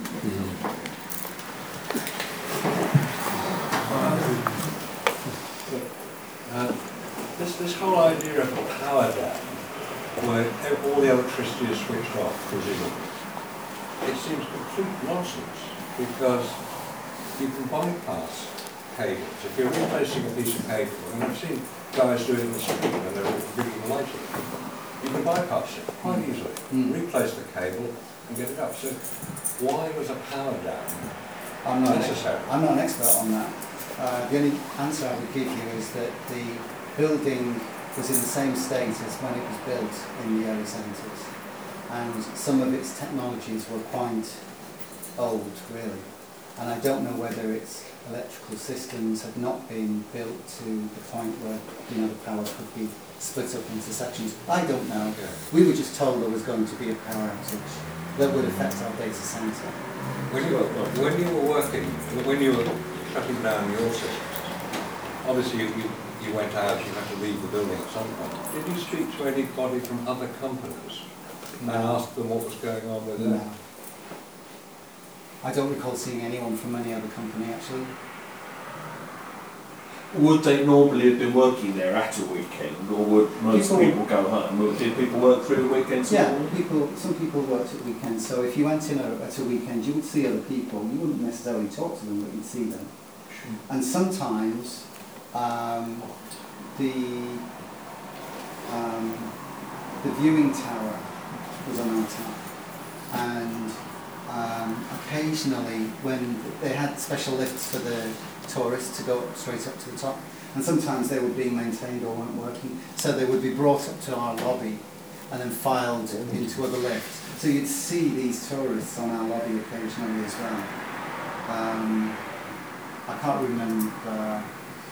Uh, this, this whole idea of a power down, where all the electricity is switched off, presumably, it seems complete nonsense, because you can bypass cables. If you're replacing a piece of cable, and I've seen guys do it in the street when they're reading lighting, you can bypass it quite easily, Mm. replace the cable and get it up. So why was a power down I'm not, an, necessary? I'm not an expert on that. Uh, the only answer I would give you is that the building was in the same state as when it was built in the early seventies. And some of its technologies were quite old, really. And I don't know whether its electrical systems have not been built to the point where, you know, the power could be split up into sections. I don't know. Yeah. We were just told there was going to be a power outage that would affect our data centre. When you were, when you were working, when you were shutting down your systems, obviously you, you, you went out, you had to leave the building at some point. Did you speak to anybody from other companies No. and ask them what was going on with them? No. I don't recall seeing anyone from any other company, actually. Would they normally have been working there at a weekend, or would most People- people go home? Or did people work through the weekends? Yeah, people. Some people worked at weekends, so if you went in a, at a weekend, you would see other people. You wouldn't necessarily talk to them, but you'd see them. And sometimes um, the um, the viewing tower was on our tap, and um, occasionally when they had special lifts for the tourists to go straight up to the top, and sometimes they were being maintained or weren't working, so they would be brought up to our lobby and then filed into other lifts. So you'd see these tourists on our lobby occasionally as well. Um, I can't remember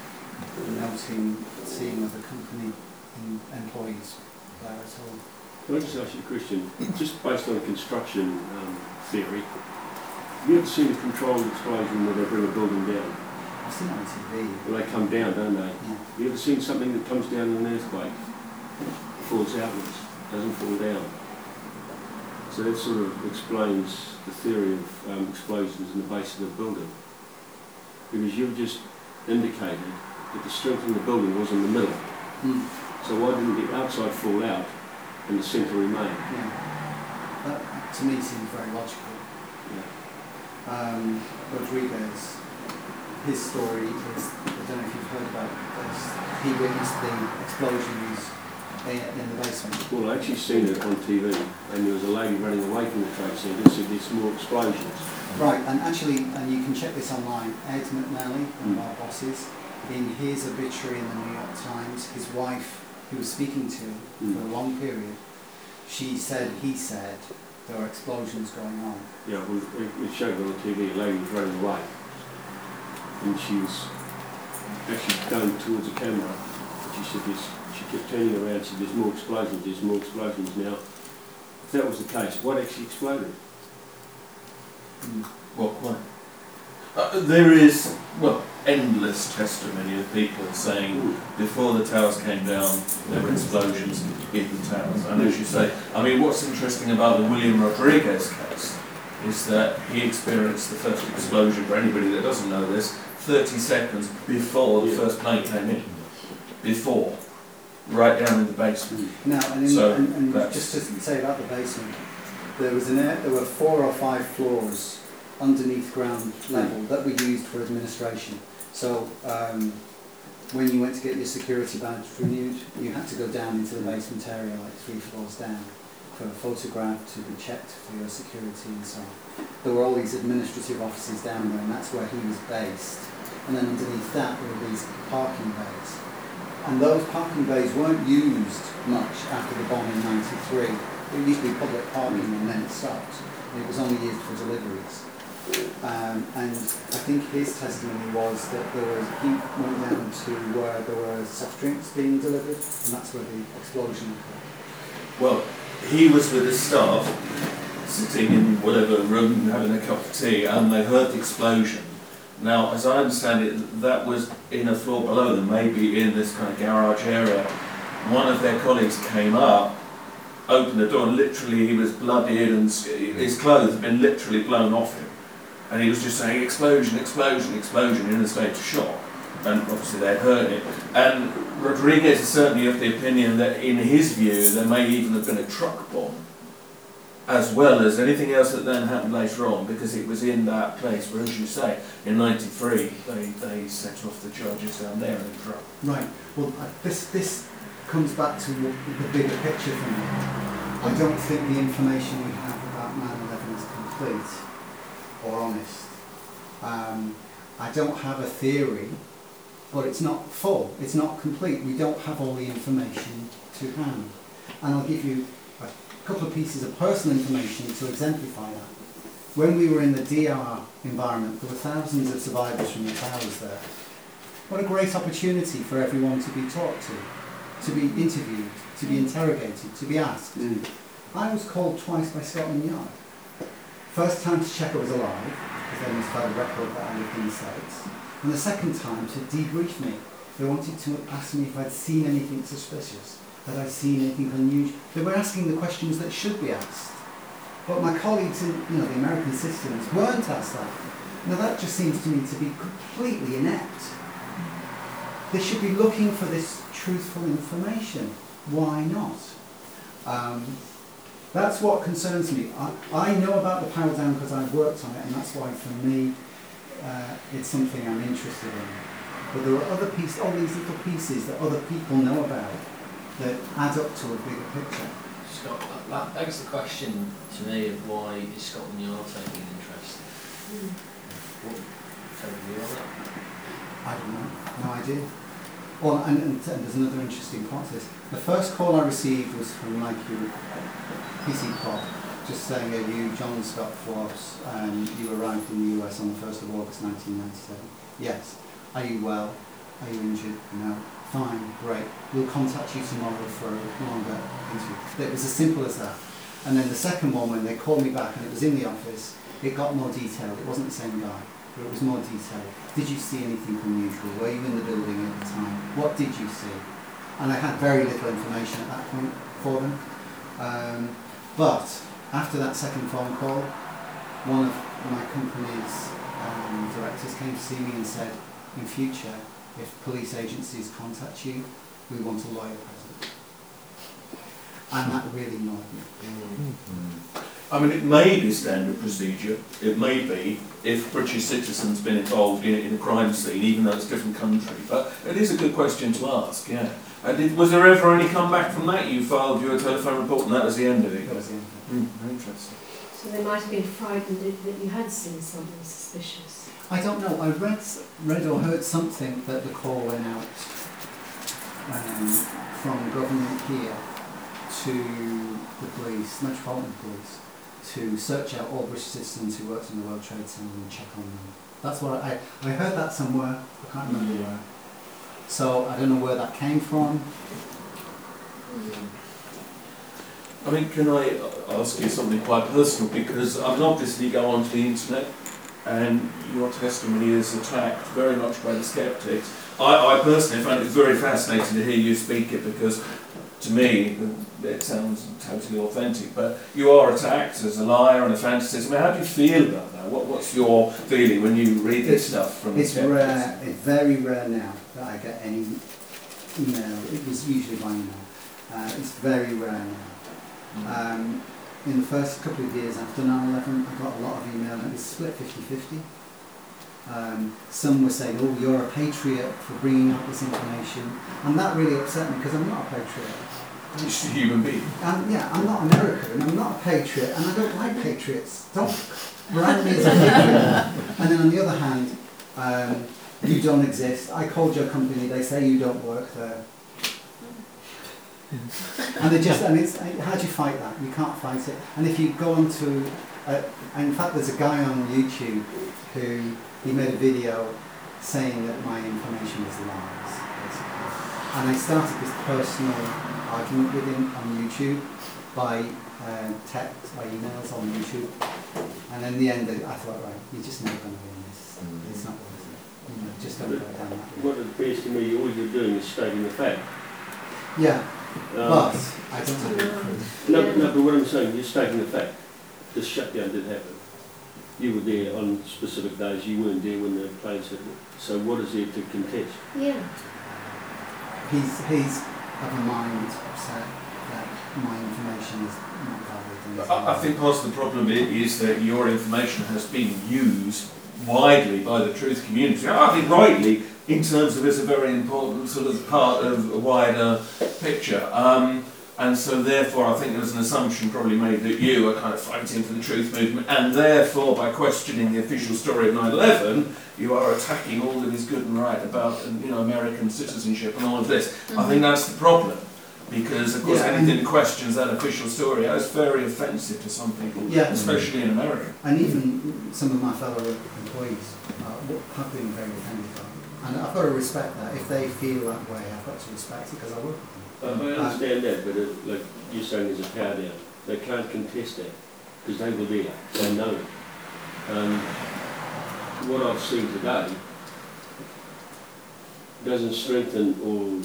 noting seeing other company in employees there at all. Can I just ask you a question? Just based on construction um, theory, have you ever seen a controlled explosion where they bring a building down? I've seen it on T V. Well, they come down, don't they? Yeah. Have you ever seen something that comes down in an earthquake, falls outwards, doesn't fall down? So that sort of explains the theory of um, explosions in the base of the building. Because you've just indicated that the strength in the building was in the middle. Mm. So why didn't the outside fall out and the centre remain? Yeah. That, to me, seems very logical. Yeah. Um, Rodriguez, his story is, I don't know if you've heard about this, he witnessed the explosions in, in the basement. Well, I actually seen it on T V, and there was a lady running away from the trade centre and said there's more explosions. Right, and actually, and you can check this online, Ed McNally, one of Mm. our bosses, in his obituary in the New York Times, his wife, who was speaking to him Mm. for a long period, she said, he said, there were explosions going on. Yeah, well, it, it showed on T V a lady was running away, and she was actually going towards the camera. And she said this. She kept turning around and said, "There's more explosions. There's more explosions now." If that was the case, what actually exploded? Mm. What point? Uh, there is, well, endless testimony of people saying before the towers came down, there were explosions in the towers. And as you say, I mean, what's interesting about the William Rodriguez case is that he experienced the first explosion, for anybody that doesn't know this, thirty seconds before the first plane came in. Before. Right down in the basement. Now, and, in, So, and, and that's- just to say about the basement, there was an air, there were four or five floors underneath ground level that were used for administration. So um, when you went to get your security badge renewed, you had to go down into the basement area, like three floors down, for a photograph to be checked for your security and so on. There were all these administrative offices down there, and that's where he was based. And then underneath that there were these parking bays. And those parking bays weren't used much after the bomb in ninety-three. It used to be public parking and then it stopped. It was only used for deliveries. Um, and I think his testimony was that there was, he went down to where there were soft drinks being delivered, and that's where the explosion occurred. Well, he was with his staff, sitting in whatever room having a cup of tea, and they heard the explosion. Now, as I understand it, that was in a floor below them, maybe in this kind of garage area. One of their colleagues came up, opened the door, and literally he was bloodied, and his clothes had been literally blown off him. And he was just saying, explosion, explosion, explosion, in a state of shock. And obviously they'd heard it. And Rodriguez is certainly of the opinion that, in his view, there may even have been a truck bomb, as well as anything else that then happened later on, because it was in that place where, as you say, in ninety-three, they, they set off the charges down there in the truck. Right. Well, uh, this this comes back to the, the bigger picture for me. I don't think the information we have about nine eleven is complete or honest. Um, I don't have a theory, but it's not full. It's not complete. We don't have all the information to hand. And I'll give you a couple of pieces of personal information to exemplify that. when we were in the D R environment, there were thousands of survivors from the towers there. What a great opportunity for everyone to be talked to, to be interviewed, to be interrogated, to be asked. Mm. I was called twice by Scotland Yard. First time to check I was alive, because they must have a record that I lived in the States. And the second time to debrief me. They wanted to ask me if I'd seen anything suspicious, had I seen anything unusual. They were asking the questions that should be asked. But my colleagues in you know, the American systems weren't asked that. Now that just seems to me to be completely inept. They should be looking for this truthful information. Why not? Um, that's what concerns me. I, I know about the power down because I've worked on it, and that's why for me uh, it's something I'm interested in. But there are other pieces, all these little pieces that other people know about that add up to a bigger picture. Scott, that, that begs the question to me of why is Scotland Yard taking an interest? Mm. What take a view on that? I don't know, no idea. Well, and, and, and there's another interesting part to this. The first call I received was from like your P C Pod, just saying, are you John Scott Forbes, and you arrived in the U S on the first of August nineteen ninety-seven? Yes. Are you well? Are you injured? No. Fine, great. We'll contact you tomorrow for a longer interview. It was as simple as that. And then the second one, when they called me back and it was in the office, it got more detailed. It wasn't the same guy, but it was more detailed. Did you see anything unusual? Were you in the building at the time? What did you see? And I had very little information at that point for them. Um, but after that second phone call, one of my company's um, directors came to see me and said, in future, if police agencies contact you, we want a lawyer present. And that really annoyed me. Mm. I mean, it may be standard procedure. It may be if British citizens been involved in, in a crime scene, even though it's a different country. But it is a good question to ask, yeah. And did, was there ever any comeback from that? You filed your telephone report and that was the end of it? That was the end of it. Mm, interesting. So they might have been frightened that you had seen something suspicious. I don't know. I read, read or heard something that the call went out um, from government here to the police, Metropolitan Police, to search out all British citizens who worked in the World Trade Center and check on them. That's what I, I heard that somewhere. I can't remember where. So I don't know where that came from. I mean, can I ask you something quite personal? Because I mean, obviously you go onto the internet and your testimony is attacked very much by the sceptics. I, I personally find it very fascinating to hear you speak it because, to me, it sounds totally authentic, but you are attacked as a liar and a fantasist. I mean, how do you feel about that? What, what's your feeling when you read this it's, stuff from it's the skeptics? rare. It's very rare now that I get any email. It was usually by email. Uh, it's very rare now. Mm. Um, in the first couple of years after nine eleven, I got a lot of email, and it was split fifty fifty. Um, some were saying, oh, you're a patriot for bringing out this information, and that really upset me because I'm not a patriot. You're just a human being. Um, yeah, I'm not American, I'm not a patriot, and I don't like patriots. Don't brand me as a patriot. And then on the other hand, um, you don't exist. I called your company, they say you don't work there. And they just, and it's, how do you fight that? You can't fight it. And if you go on to, uh, in fact there's a guy on YouTube who, he made a video saying that my information was lies, basically. And I started this personal argument with him on YouTube by uh, text, by emails on YouTube. And in the end I thought, right, you're just never going to win this. Mm-hmm. It's not worth it. You know, just don't go down that route. What appears to me, all you're doing is stating the fact. Yeah. Um, but I don't have any proof. No, no, but what I'm saying, you're stating the fact. The shutdown did happen. You were there on specific days, you weren't there when the planes hit. So what is there to contest? Yeah. He's, he's of a mind upset that my information is not valid. I, I think part of the problem is that your information has been used widely by the truth community. I think rightly, in terms of it's a very important sort of part of a wider picture. Um, and so therefore I think there's an assumption probably made that you are kind of fighting for the truth movement, and therefore by questioning the official story of nine eleven, you are attacking all that is good and right about you know American citizenship and all of this. Mm-hmm. I think that's the problem. Because, of course, Yeah, anything and- that questions that official story is very offensive to some people, Yeah. especially in America. And even some of my fellow employees uh, have been very offended by it. And I've got to respect that. If they feel that way, I've got to respect it because I work with them. I I understand that, but it, like you're saying, there's a power down. They can't contest that because they were there. They know it. Um, what I've seen today doesn't strengthen or,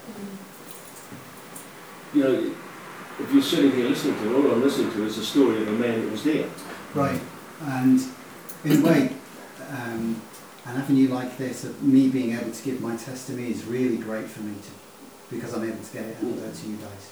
you know, if you're sitting here listening to it, all I'm listening to is the story of a man that was there. Right. And in a way, um, an avenue like this, of me being able to give my testimony is really great for me to, because I'm able to get it out there to you guys.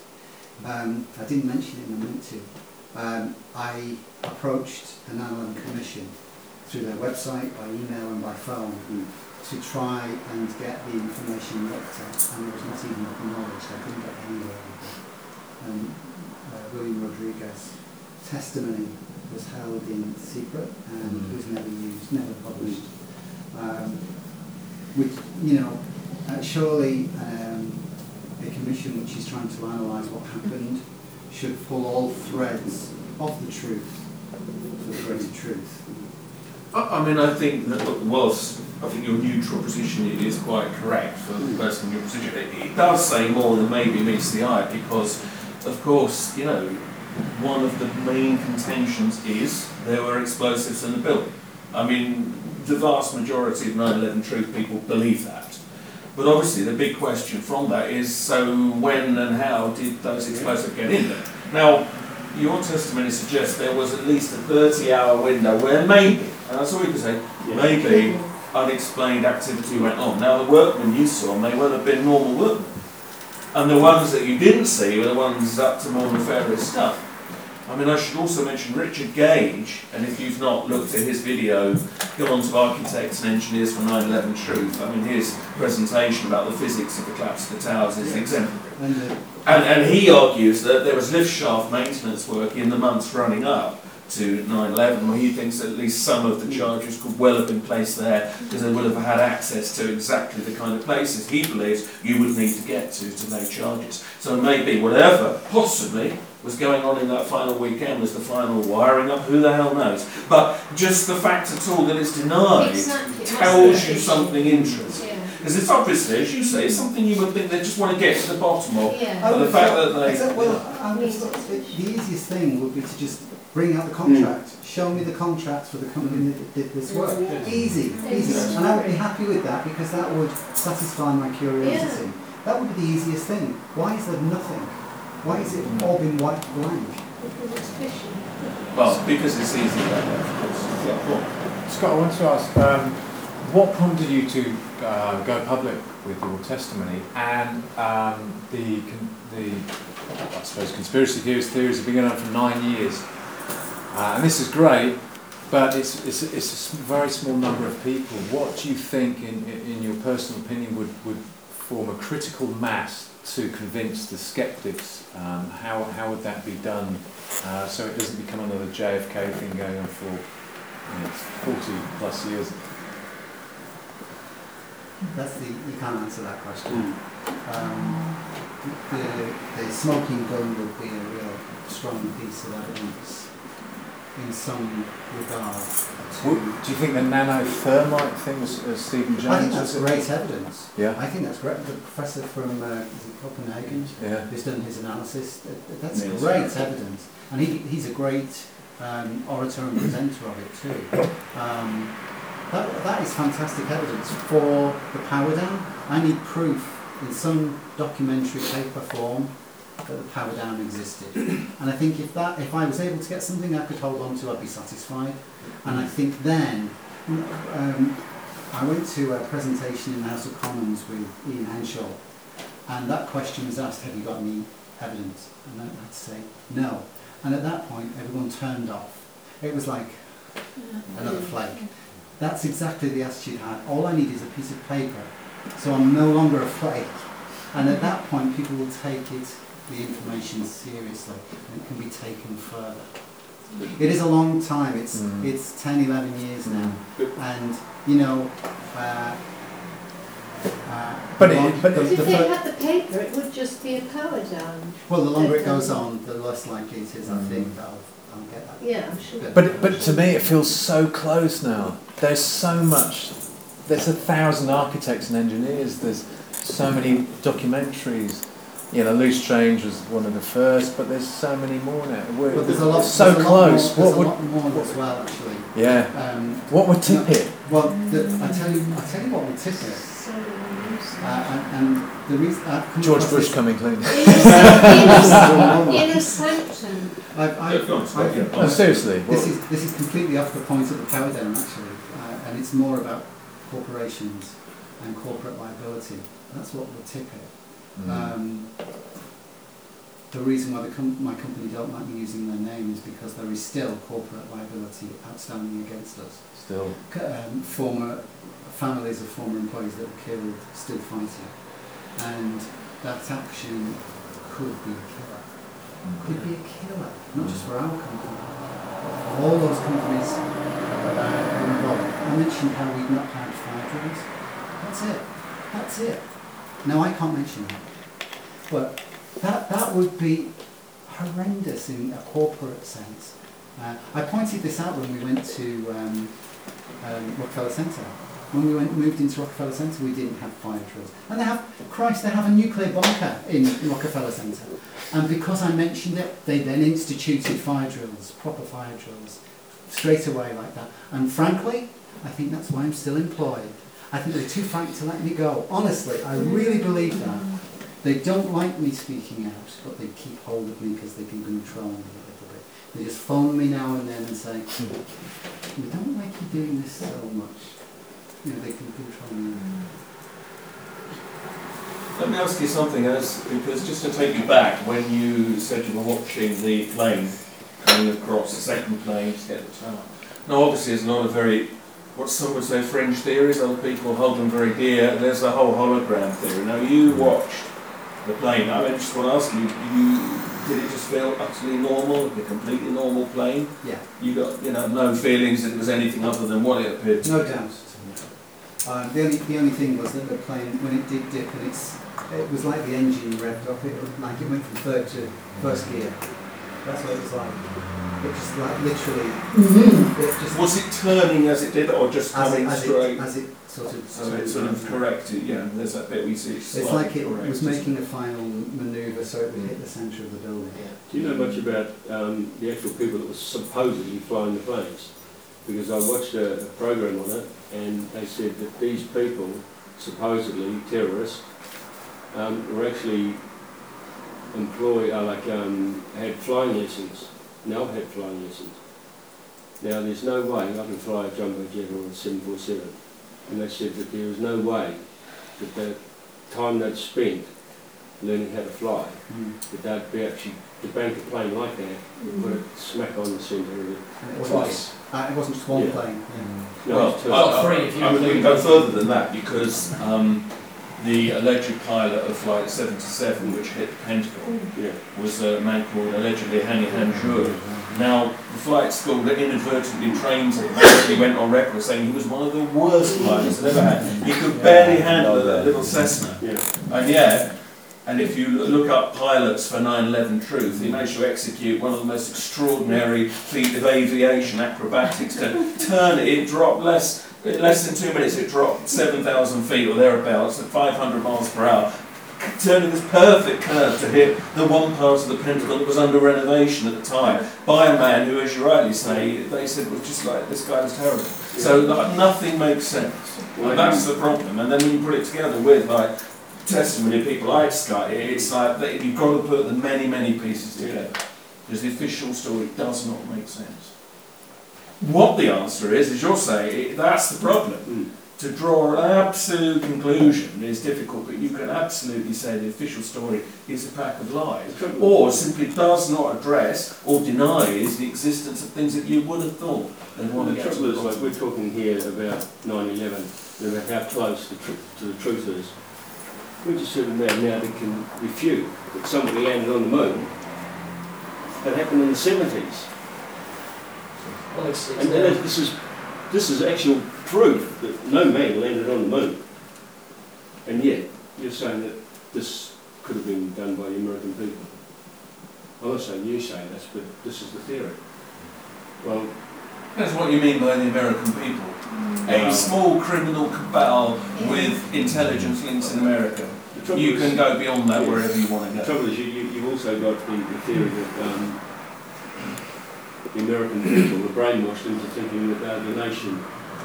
Um, I didn't mention it and I meant to. Um, I approached the nine eleven Commission through their website, by email and by phone to try and get the information looked at, and it was not even acknowledged. I couldn't get anywhere with it. And uh, William Rodriguez's testimony was held in secret and Mm. was never used, never published. Um, which, you know, uh, surely um, a commission which is trying to analyse what happened should pull all threads of the truth for the greater truth. I I mean, I think that whilst I think your neutral position is quite correct for the person in your position, it, it does say more than maybe meets the eye because, of course, you know, one of the main contentions is there were explosives in the building. I mean, the vast majority of nine eleven truth people believe that. But obviously the big question from that is, so when and how did those explosives get in there? Now, your testimony suggests there was at least a thirty hour window where maybe, and that's all you can say, maybe unexplained activity went on. Now the workmen you saw may well have been normal workmen. And the ones that you didn't see were the ones up to more nefarious stuff. I mean, I should also mention Richard Gage, and if you've not looked at his video, go on to Architects and Engineers for nine eleven Truth. I mean, his presentation about the physics of the collapse of the towers is exemplary. And, uh, And, and he argues that there was lift shaft maintenance work in the months running up to nine eleven, where he thinks at least some of the charges could well have been placed there because they would have had access to exactly the kind of places he believes you would need to get to to lay charges. So maybe whatever possibly was going on in that final weekend was the final wiring up, who the hell knows. But just the fact at all that it's denied Exactly. tells you something interesting. Yeah. Because it's obviously, as you say, it's something you would think they just want to get to the bottom of. Yeah. But the fact that they... Except, well, I would thought the the easiest thing would be to just bring out the contract. Show me the contract for the company that did this work. Easy, easy. And I would be happy with that because that would satisfy my curiosity. Yeah. That would be the easiest thing. Why is there nothing? Why is it all been wiped blank? Because it's fishing. Well, because it's easy like that, of course. Yeah, go on. Scott, I want to ask, um, what prompted you to uh, go public with your testimony? And um, the, con- the, I suppose, conspiracy theories theories have been going on for nine years. Uh, and this is great, but it's, it's, it's a s- very small number of people. What do you think, in, in, in your personal opinion, would, would form a critical mass to convince the skeptics? Um, how, how would that be done uh, so it doesn't become another J F K thing going on for you know, forty plus years? That's the, you can't answer that question. Um, the, the smoking gun would be a real strong piece of evidence in some regard. Well, To, do you think the nanothermite thing, as, as Stephen Jones I think that's was it? great evidence. Yeah. I think that's great. The professor from uh, is it Copenhagen Yeah. who's done his analysis. That- That's Yes. great evidence, and he, he's a great um, orator and presenter of it too. Um, that, that is fantastic evidence for the power down. I need proof in some documentary paper form that the power down existed, and I think if that if I was able to get something I could hold on to, I'd be satisfied. And I think then. Um, I went to a presentation in the House of Commons with Ian Henshaw, and that question was asked, have you got any evidence? And I had to say, no. And at that point, everyone turned off. It was like another flake. That's exactly the attitude I had. All I need is a piece of paper, so I'm no longer a flake. And at that point, people will take it, the information seriously, and it can be taken further. It is a long time. It's Mm. it's ten, eleven years now, and you know, uh, Uh, But the it- long- but the- But the if they fir- had the paper, it would just be a power down. well, the longer it deadline. goes on, the less likely it is, I think, that I'll, I'll get that. Yeah, I'm sure. But but to me, it feels so close now. There's so much. There's a thousand architects and engineers. There's so many documentaries. You know, Loose Change was one of the first, but there's so many more now. We're, But there's a lot, it's so there's a lot close. More, what there's would? a lot more what- as well, actually. Yeah. Um, What would tip no, it? Well, the, I tell you, I tell you what would tip it. So useless. Uh, and, and the reason I've come George across Bush this- coming clean. In a sanctum. I've, I've, Go on, Scott, I've- yeah. No, seriously. This what- is this is completely off the point of the power down, actually, uh, and it's more about corporations and corporate liability. That's what will tip it. Mm. Um, the reason why the com- my company don't like me using their name is because there is still corporate liability outstanding against us. Still. C- Um, former families of former employees that were killed still fighting, and that action could be a killer. Could be a killer, not just for our company, but for all those companies that are involved. I mentioned how we've not had fire drills. That's it. That's it. Now I can't mention that, but that that would be horrendous in a corporate sense. Uh, I pointed this out when we went to um, um, Rockefeller Center. When we went moved into Rockefeller Center, we didn't have fire drills, and they have Christ, they have a nuclear bunker in Rockefeller Center. And because I mentioned it, they then instituted fire drills, proper fire drills, straight away like that. And frankly, I think that's why I'm still employed. I think they're too frightened to let me go. Honestly, I really believe that. They don't like me speaking out, but they keep hold of me because they can control me a little bit. They just phone me now and then and say, we don't like you doing this so much. You know, they can control me. Let me ask you something else, because just to take you back, when you said you were watching the plane coming across, the second plane to get the tower. Now obviously there's not a very, what some would say fringe theories, other people hold them very dear. There's the whole hologram theory. Now you watched the plane, I mean, just want to ask you, you did it just feel utterly normal, a completely normal plane? Yeah. You got, you know, no feelings that it was anything other than what it appeared to No be? doubt. Um, the only the only thing was that the plane, when it did dip, and it's it was like the engine revved up. It was like it went from third to first gear. That's what it was like. It just like literally. It just Was it turning as it did, or just as coming it, as straight? it as it sort of. So it sort of corrected, yeah, there's that bit we see. It's slightly like it correct, was isn't making a final manoeuvre so it would hit the centre of the building. Do you know much about um, the actual people that were supposedly flying the planes? Because I watched a, a program on it, and they said that these people, supposedly terrorists, um, were actually employed, uh, like um, had flying lessons. Now had flying lessons. Now there's no way I can fly a jumbo jet or a seven forty-seven, and they said that there is no way that the time they'd spent learning how to fly, Mm. that they'd be actually to bank a plane like that, and put it smack on the centre of it. And it wasn't, Twice. uh, it wasn't just one Yeah. plane. Yeah. No, Well, it's two. I, Well, three if you I, I mean, we can include- go further than that, because um, the alleged pilot of Flight seventy-seven, which hit the Pentagon, yeah. was a man called allegedly Hani Hanjour. Now, the flight school that inadvertently trained him actually went on record saying he was one of the worst pilots they've ever had. He could barely handle that little Cessna. Yeah. And yet, and if you look up pilots for nine eleven Truth, he managed to execute one of the most extraordinary feat of aviation acrobatics to turn it, it dropped less, less than two minutes, it dropped seven thousand feet or thereabouts at five hundred miles per hour, turning this perfect curve to hit the one part of the Pentagon that was under renovation at the time by a man who, as you rightly say, they said was just like, this guy was terrible. So like, nothing makes sense. And that's the problem. And then when you put it together with like testimony of people like Scott, it's like that you've got to put the many, many pieces together. Because the official story does not make sense. What the answer is, as you're saying, that's the problem. Mm. To draw an absolute conclusion is difficult, but you can absolutely say the official story is a pack of lies, or simply does not address or denies the existence of things that you would have thought they'd want Well, to the get to trouble the is, like, bottom. we're talking here about nine eleven, and about how close the tr- to the truth is. We're just sort of now, now that can refute that somebody landed on the moon. That happened in the seventies. Well, it's, it's And now- uh, this is this is actual proof that no man landed on the moon. And yet, you're saying that this could have been done by the American people. I'm not saying you say this, but this is the theory. Well, That's what you mean by the American people. A Wow. small criminal cabal with intelligence links in America. the trouble You is, can go beyond that Yes. wherever you want to the go. trouble is you, you, you've also got the, the theory that um, the American people are brainwashed into thinking that they're the nation.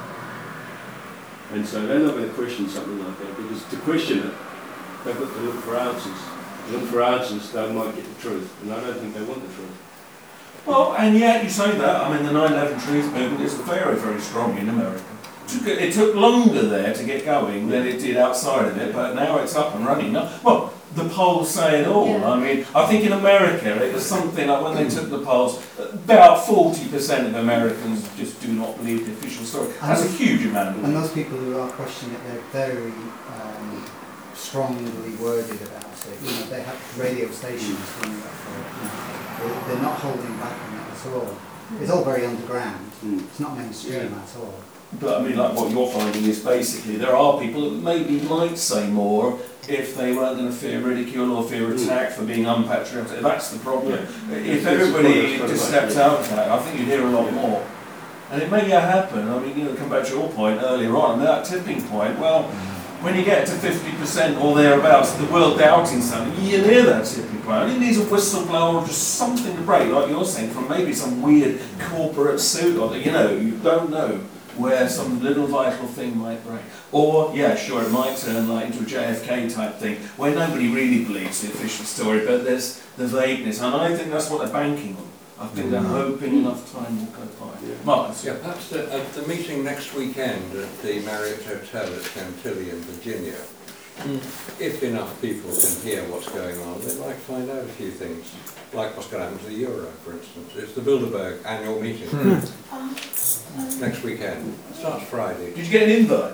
And so they're not going to question something like that, because to question it, they've got to look for answers. To look for answers, they might get the truth, and I don't think they want the truth. Well, and yet you say that, I mean the nine eleven Truth Movement is very, very strong in America. It took, it took longer there to get going than it did outside of it, but now it's up and running. Now, well, the polls say it all. Yeah. I mean, I think in America it was something like when they took the polls, about forty percent of Americans just do not believe the official story. That's a huge amount. And those people who are questioning it, they're very um, strongly worded about it. You know, they have radio stations running that for it. You know. They're, they're not holding back on it at all. It's all very underground. Mm. It's not mainstream Yeah. at all. But I mean, like what you're finding is basically there are people that maybe might say more if they weren't going to fear ridicule or fear attack for being unpatriotic. That's the problem. Yeah. If It's everybody just just kind of stepped like- out of that, I think you'd hear a lot more. And it may happen. I mean, you know, come back to your point earlier on, that tipping point. Well, when you get to fifty percent or thereabouts, the world doubting something, you're near that tipping point. It needs a whistleblower or just something to break, like you're saying, from maybe some weird corporate suit, or you know, you don't know where some little vital thing might break. Or, yeah, sure, it might turn like into a J F K type thing, where nobody really believes the official story, but there's the vagueness, and I think that's what they're banking on. I think they're hoping enough time will go by. Yeah. Marcus? Yeah, perhaps the, at the meeting next weekend at the Marriott Hotel at Chantilly in Virginia, if enough people can hear what's going on, they might find out a few things, like what's going to happen to the euro, for instance. It's the Bilderberg annual meeting next weekend. It starts Friday. Did you get an invite?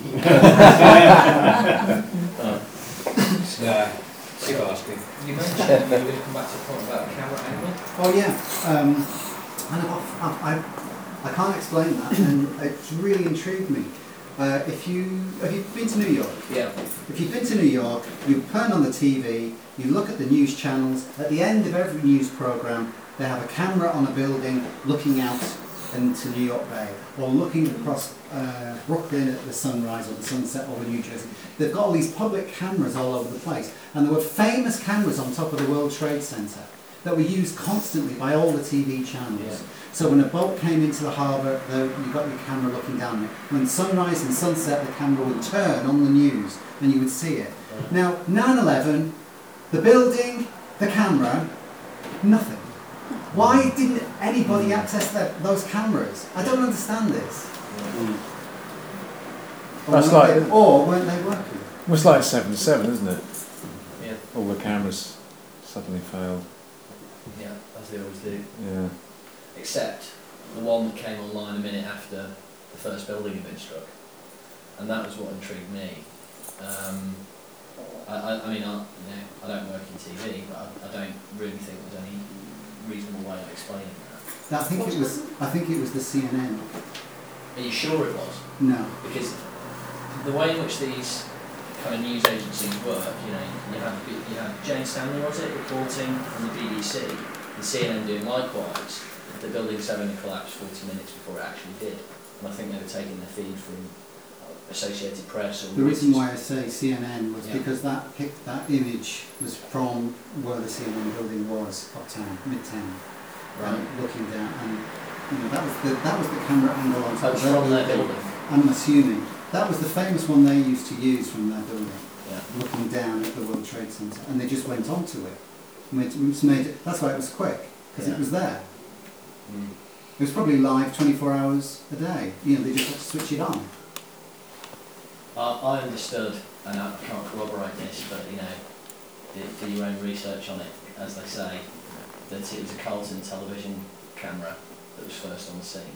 Yeah, keep asking. You mentioned you were going to come back to the point about the camera angle. Oh yeah, um, and I've, I've, I, I can't explain that, and it's really intrigued me. Uh, if you have you been to New York? Yeah. If you've been to New York, you turn on the T V, you look at the news channels. At the end of every news program, they have a camera on a building looking out into New York Bay, or looking across uh, Brooklyn at the sunrise or the sunset over New Jersey. They've got all these public cameras all over the place, and there were famous cameras on top of the World Trade Center that were used constantly by all the T V channels. Yeah. So when a boat came into the harbour, the, you got your camera looking down it. When sunrise and sunset, the camera would turn on the news, and you would see it. Now, nine eleven, the building, the camera, nothing. Why didn't anybody access that, those cameras? I don't understand this. Mm. Or That's weren't like- they, or weren't they working? Well, it's like seven to seven, isn't it? Yeah. All the cameras suddenly failed. Yeah, as they always do. Yeah. Except the one that came online a minute after the first building had been struck. And that was what intrigued me. Um, I, I, I mean, I, you know, I don't work in T V, but I, I don't really think there's any reasonable way of explaining that. I think it was. I think it was the C N N. Are you sure it was? No. Because the way in which these kind of news agencies work, you know, you have you have Jane Stanley, was it, reporting from the B B C, the C N N doing likewise. The building seven had collapsed forty minutes before it actually did, and I think they were taking the feed from Associated Press. Or The reason why I say C N N was Yeah. because that pic, that image was from where the C N N building was, uptown, midtown, Right. um, looking down, and you know that was the that was the camera angle on That top was of their from their building. building. I'm assuming that was the famous one they used to use from their building, Yeah. looking down at the World Trade Center, and they just went onto it. And it was made. That's why it was quick, because Yeah. it was there. Mm. It was probably live twenty-four hours a day. You know, they just had to switch it on. I, I understood, and I can't corroborate this, but you know, do, do your own research on it, as they say, that it was a Carlton television camera that was first on the scene.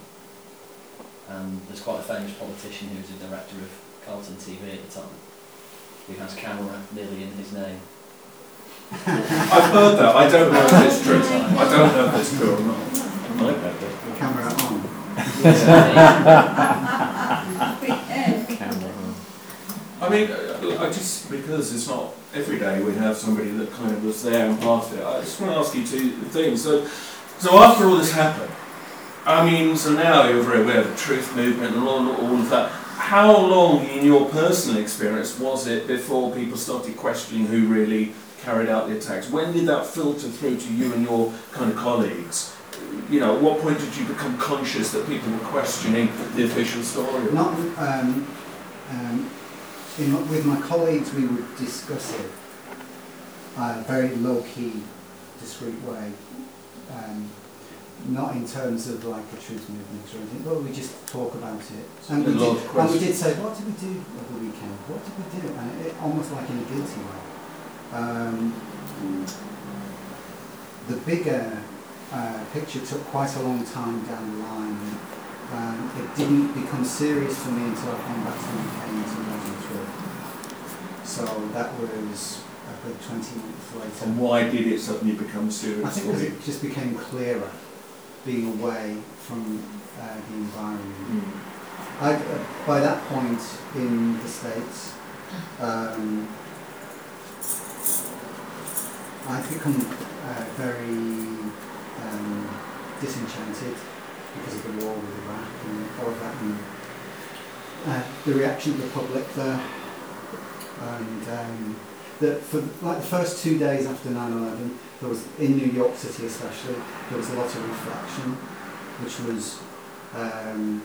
And there's quite a famous politician who was a director of Carlton T V at the time, who has camera nearly in his name. I've heard that. I don't know if it's true. I don't know if it's true or not. I might have that. Camera on. Camera. I mean, uh, I just, because it's not every day we have somebody that kind of was there and part of it, I just want to ask you two things. So, so after all this happened, I mean, so now you're very aware of the truth movement and all, all of that. How long, in your personal experience, was it before people started questioning who really carried out the attacks? When did that filter through to you and your kind of colleagues? You know, at what point did you become conscious that people were questioning the official story? Not um, um, in, with my colleagues, we would discuss it uh, very low-key, discreet way. Um, not in terms of like a truth movement or anything, but we just talk about it. And we, did, and we did say, what did we do over the weekend? What did we do? And it, almost like in a guilty way. Um, the bigger uh, picture took quite a long time down the line. Um, it didn't become serious for me until I came back to the U K in two thousand three. So that was, I think, twenty months later. And why did it suddenly become serious? I think because it just became clearer, being away from uh, the environment. Mm. I, uh, by that point in the States, um, I'd become uh, very um, disenchanted because of the war with Iraq and all of that, and uh, the reaction of the public there. And um, the, for like the first two days after nine eleven, there was, in New York City especially, there was a lot of reflection, which was um,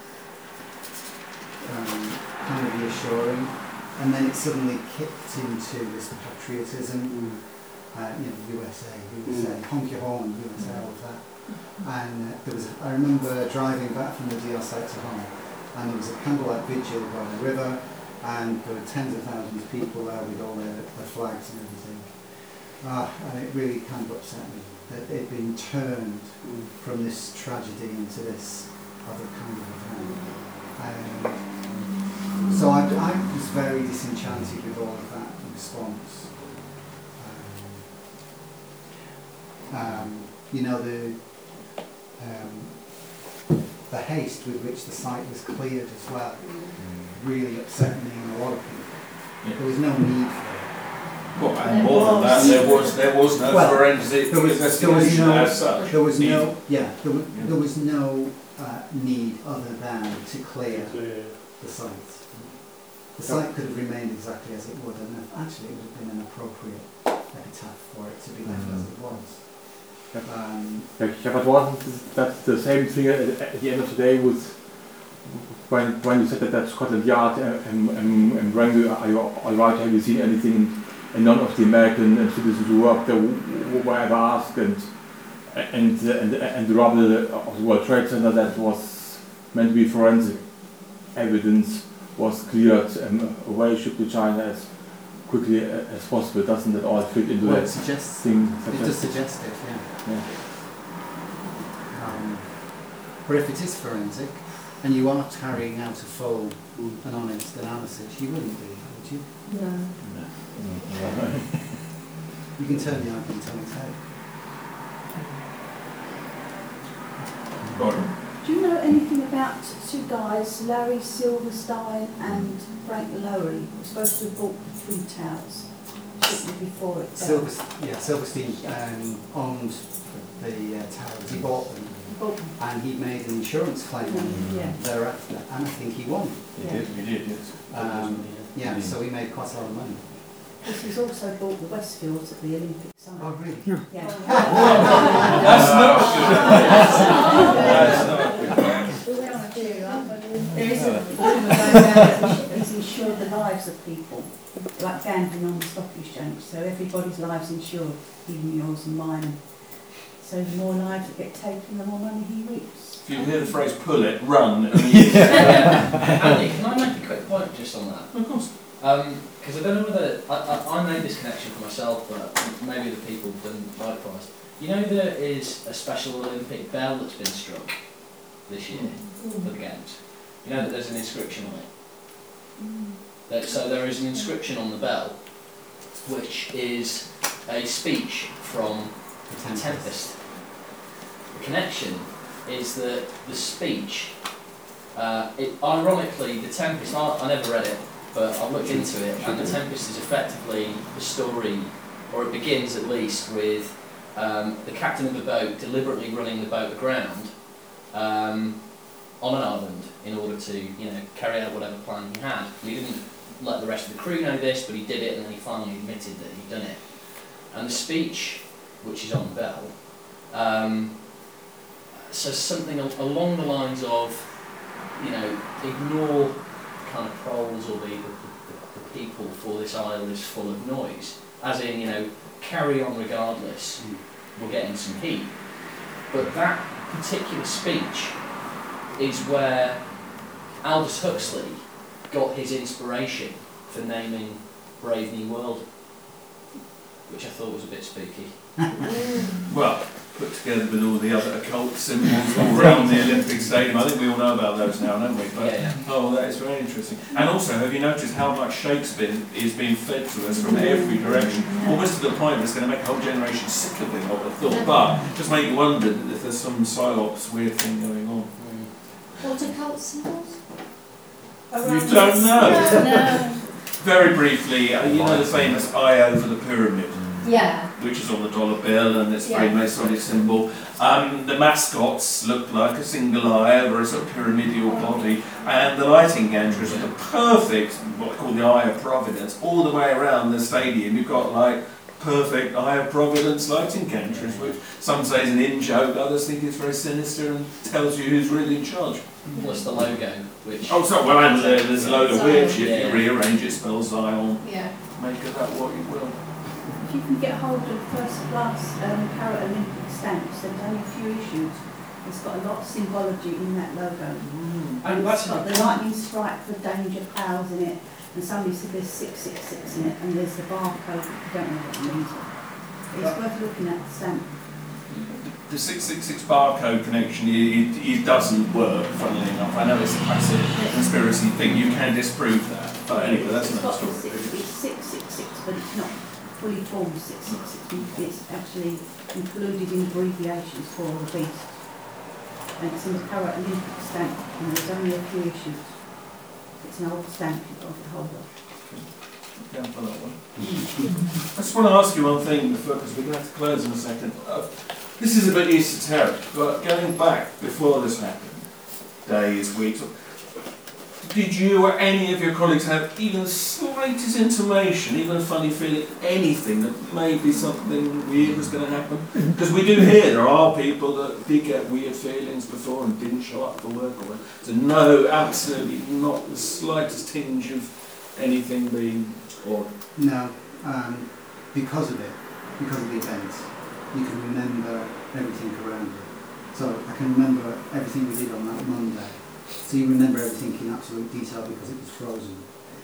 um, kind of reassuring. And then it suddenly kicked into this patriotism, uh, you know, U S A, U S A, honk your horn, U S A, all of that. And uh, there was, I remember driving back from the D R site to home, and there was a candlelight vigil by the river, and there were tens of thousands of people there with all their, their flags and everything. Ah, and it really kind of upset me that it had been turned mm. from this tragedy into this other kind of event. Um, so I, I was very disenchanted with all of that response. Um, um, you know, the um, the haste with which the site was cleared as well mm. really upset me and a lot of people. Yeah. There was no need for it. Well, and more than that, there was there was no well, forensic there was, investigation there was no, as such. There was no, yeah, there was, yeah. there was no uh, need other than to clear, clear the site. The site could have remained exactly as it would, and actually it would have been an appropriate epitaph for it to be left mm. as it was. Um, yeah, but wasn't that the same thing at, at the end of the day with when when you said that that Scotland Yard and, and, and Wrangle, are you all right? Have you seen anything? And none of the American citizens who worked there were ever asked, and and and and the rubble of the World Trade Center that was meant to be forensic evidence was cleared um, away, shipped to China as quickly as possible. Doesn't that all fit into well, that it suggests, thing? It does suggest it, yeah. yeah. Um, but if it is forensic, and you are carrying out a full and honest analysis, you wouldn't be, would you? No. No. You can turn the argument on its head. Do you know anything about two guys, Larry Silverstein and Frank Lowery, who were supposed to have bought the Twin Towers shortly before it fell? Silver, yeah, Silverstein um, owned the uh, towers. He bought them, he bought them, and he made an insurance claim mm-hmm. yeah. thereafter, and I think he won. He yeah. did. He did. Yes. Um, yeah, mm-hmm. so he made quite a lot of money. Because he's also bought the Westfields at the Olympic site. Oh, really? Yeah. That's not That's not There is a problem that he's insured the lives of people, like gambling on the stock exchange. So everybody's lives insured, even yours and mine. So the more lives that get taken, the more money he reaps. If you hear the phrase "pull it, run," I mean, Andy, can I make a quick point just on that? Of course. Because um, I don't know whether I, I, I made this connection for myself, but maybe the people have done likewise. You know, there is a special Olympic bell that's been struck this year mm. for the games. You know that there's an inscription on it. Mm. That, so there is an inscription on the bell, which is a speech from The Tempest. The connection is that the speech, uh, it, ironically, The Tempest, I, I never read it, but I looked into it, and The Tempest is effectively the story, or it begins at least with um, the captain of the boat deliberately running the boat aground um, on an island in order to, you know, carry out whatever plan he had. He didn't let the rest of the crew know this, but he did it, and then he finally admitted that he'd done it. And the speech, which is on Bell, um, says something al along the lines of, you know, ignore kind of proles or the, the, the, the people, for this isle is full of noise. As in, you know, carry on regardless, we'll get in some heat. But that particular speech is where Aldous Huxley got his inspiration for naming Brave New World, which I thought was a bit spooky. Well, put together with all the other occult symbols all around the Olympic Stadium. I think we all know about those now, don't we? But, yeah, yeah. Oh, that is very interesting. And also, have you noticed how much Shakespeare is being fed to us from every direction? Almost to the point that's going to make a whole generation sick of it, I would have thought. But just make you wonder if there's some psyops weird thing going on. What occult symbols? You don't know? No. Very briefly, uh, you know the famous eye over the pyramid? Yeah. Which is on the dollar bill, and it's a very Yeah. Masonic symbol. Um, the mascots look like a single eye over a sort of pyramidal body, and the lighting gantries are the perfect, what I call the Eye of Providence, all the way around the stadium. You've got like perfect Eye of Providence lighting gantries, which some say is an in-joke, others think it's very sinister and tells you who's really in charge. Plus the logo, which... Oh, so, well, and uh, there's a load of Zion. which, if Yeah. you rearrange it, spells Zion. Yeah. Make of that what you will. If you can get hold of first class um, Paralympic stamps, there's only a few issues. It's got a lot of symbology in that logo. Mm. And it's got the lightning strike for danger powers in it, and somebody said there's six six six in it, and there's the barcode, I don't know what it means. It's worth looking at the stamp. The six six six barcode connection, it, it, it doesn't work, funnily enough. I know it's a classic conspiracy thing, you can disprove that. But anyway, that's It's another got the story. six, it's six six six, but it's not fully formed six six six. It's actually included in abbreviations for the beast. And it's in the Paralympic stamp, and there's only a few issues. It's an old stamp you've got to hold of. Down for that one. I just want to ask you one thing before, because we're going to have to close in a second. Uh, this is a bit esoteric, but going back before this happened, days, weeks, did you or any of your colleagues have even the slightest intimation, even a funny feeling, anything that maybe something weird was going to happen? Because we do hear there are people that did get weird feelings before and didn't show up for work or whatever. So no, absolutely not the slightest tinge of anything being odd. No, um, because of it, because of the events, you can remember everything around it. So I can remember everything we did on that Monday. So you remember everything in absolute detail because it was frozen.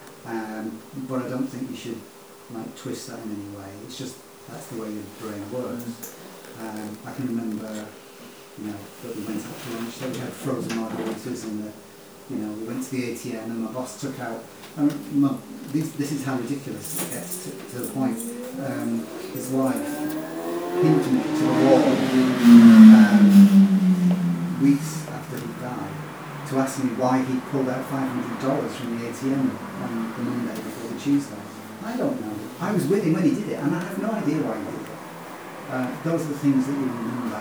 Um, but I don't think you should like twist that in any way. It's just that's the way your brain works. Um, I can remember, you know, that we went out to lunch. So we had frozen margaritas, and the, you know, we went to the A T M, and my boss took out. Um, my, this, this is how ridiculous it gets to, to the point. Um, his wife pinned me to the wall um, weeks after he died, to ask me why he pulled out five hundred dollars from the A T M on the Monday before the Tuesday. I don't know. I was with him when he did it, and I have no idea why he did it. Uh, those are the things that you remember.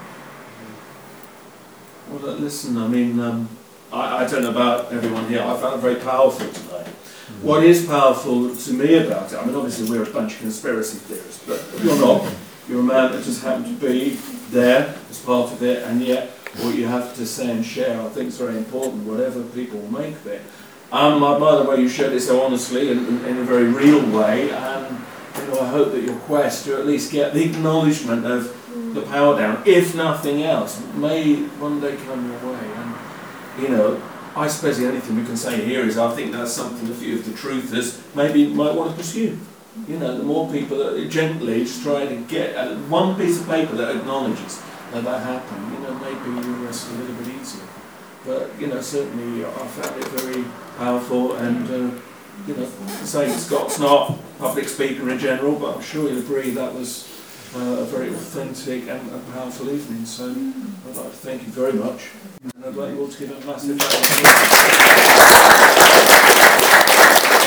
Well, listen, I mean, um, I, I don't know about everyone here, I found it very powerful today. Mm-hmm. What is powerful to me about it, I mean, obviously we're a bunch of conspiracy theorists, but you're not. You're a man that just happened to be there as part of it, and yet what you have to say and share, I think, is very important, whatever people make of it. Um, I admire the way you shared it so honestly and, and in a very real way, and you know, I hope that your quest to at least get the acknowledgement of the power down, if nothing else, may one day come your way. And you know, I suppose the only thing we can say here is I think that's something a few of the truthers maybe might want to pursue. You know, the more people that gently just try to get uh, one piece of paper that acknowledges that that happened, you know, maybe you rest a little bit easier. But, you know, certainly I found it very powerful, and, uh, you know, say Scott's not a public speaker in general, but I'm sure you'll agree that was uh, a very authentic and a powerful evening. So I'd like to thank you very much, and I'd like you all to give a massive round of applause.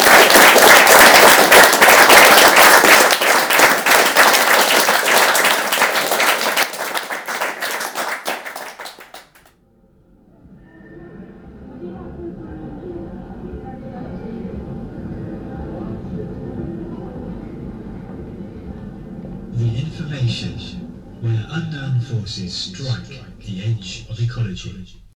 station, where unknown forces strike the edge of ecology.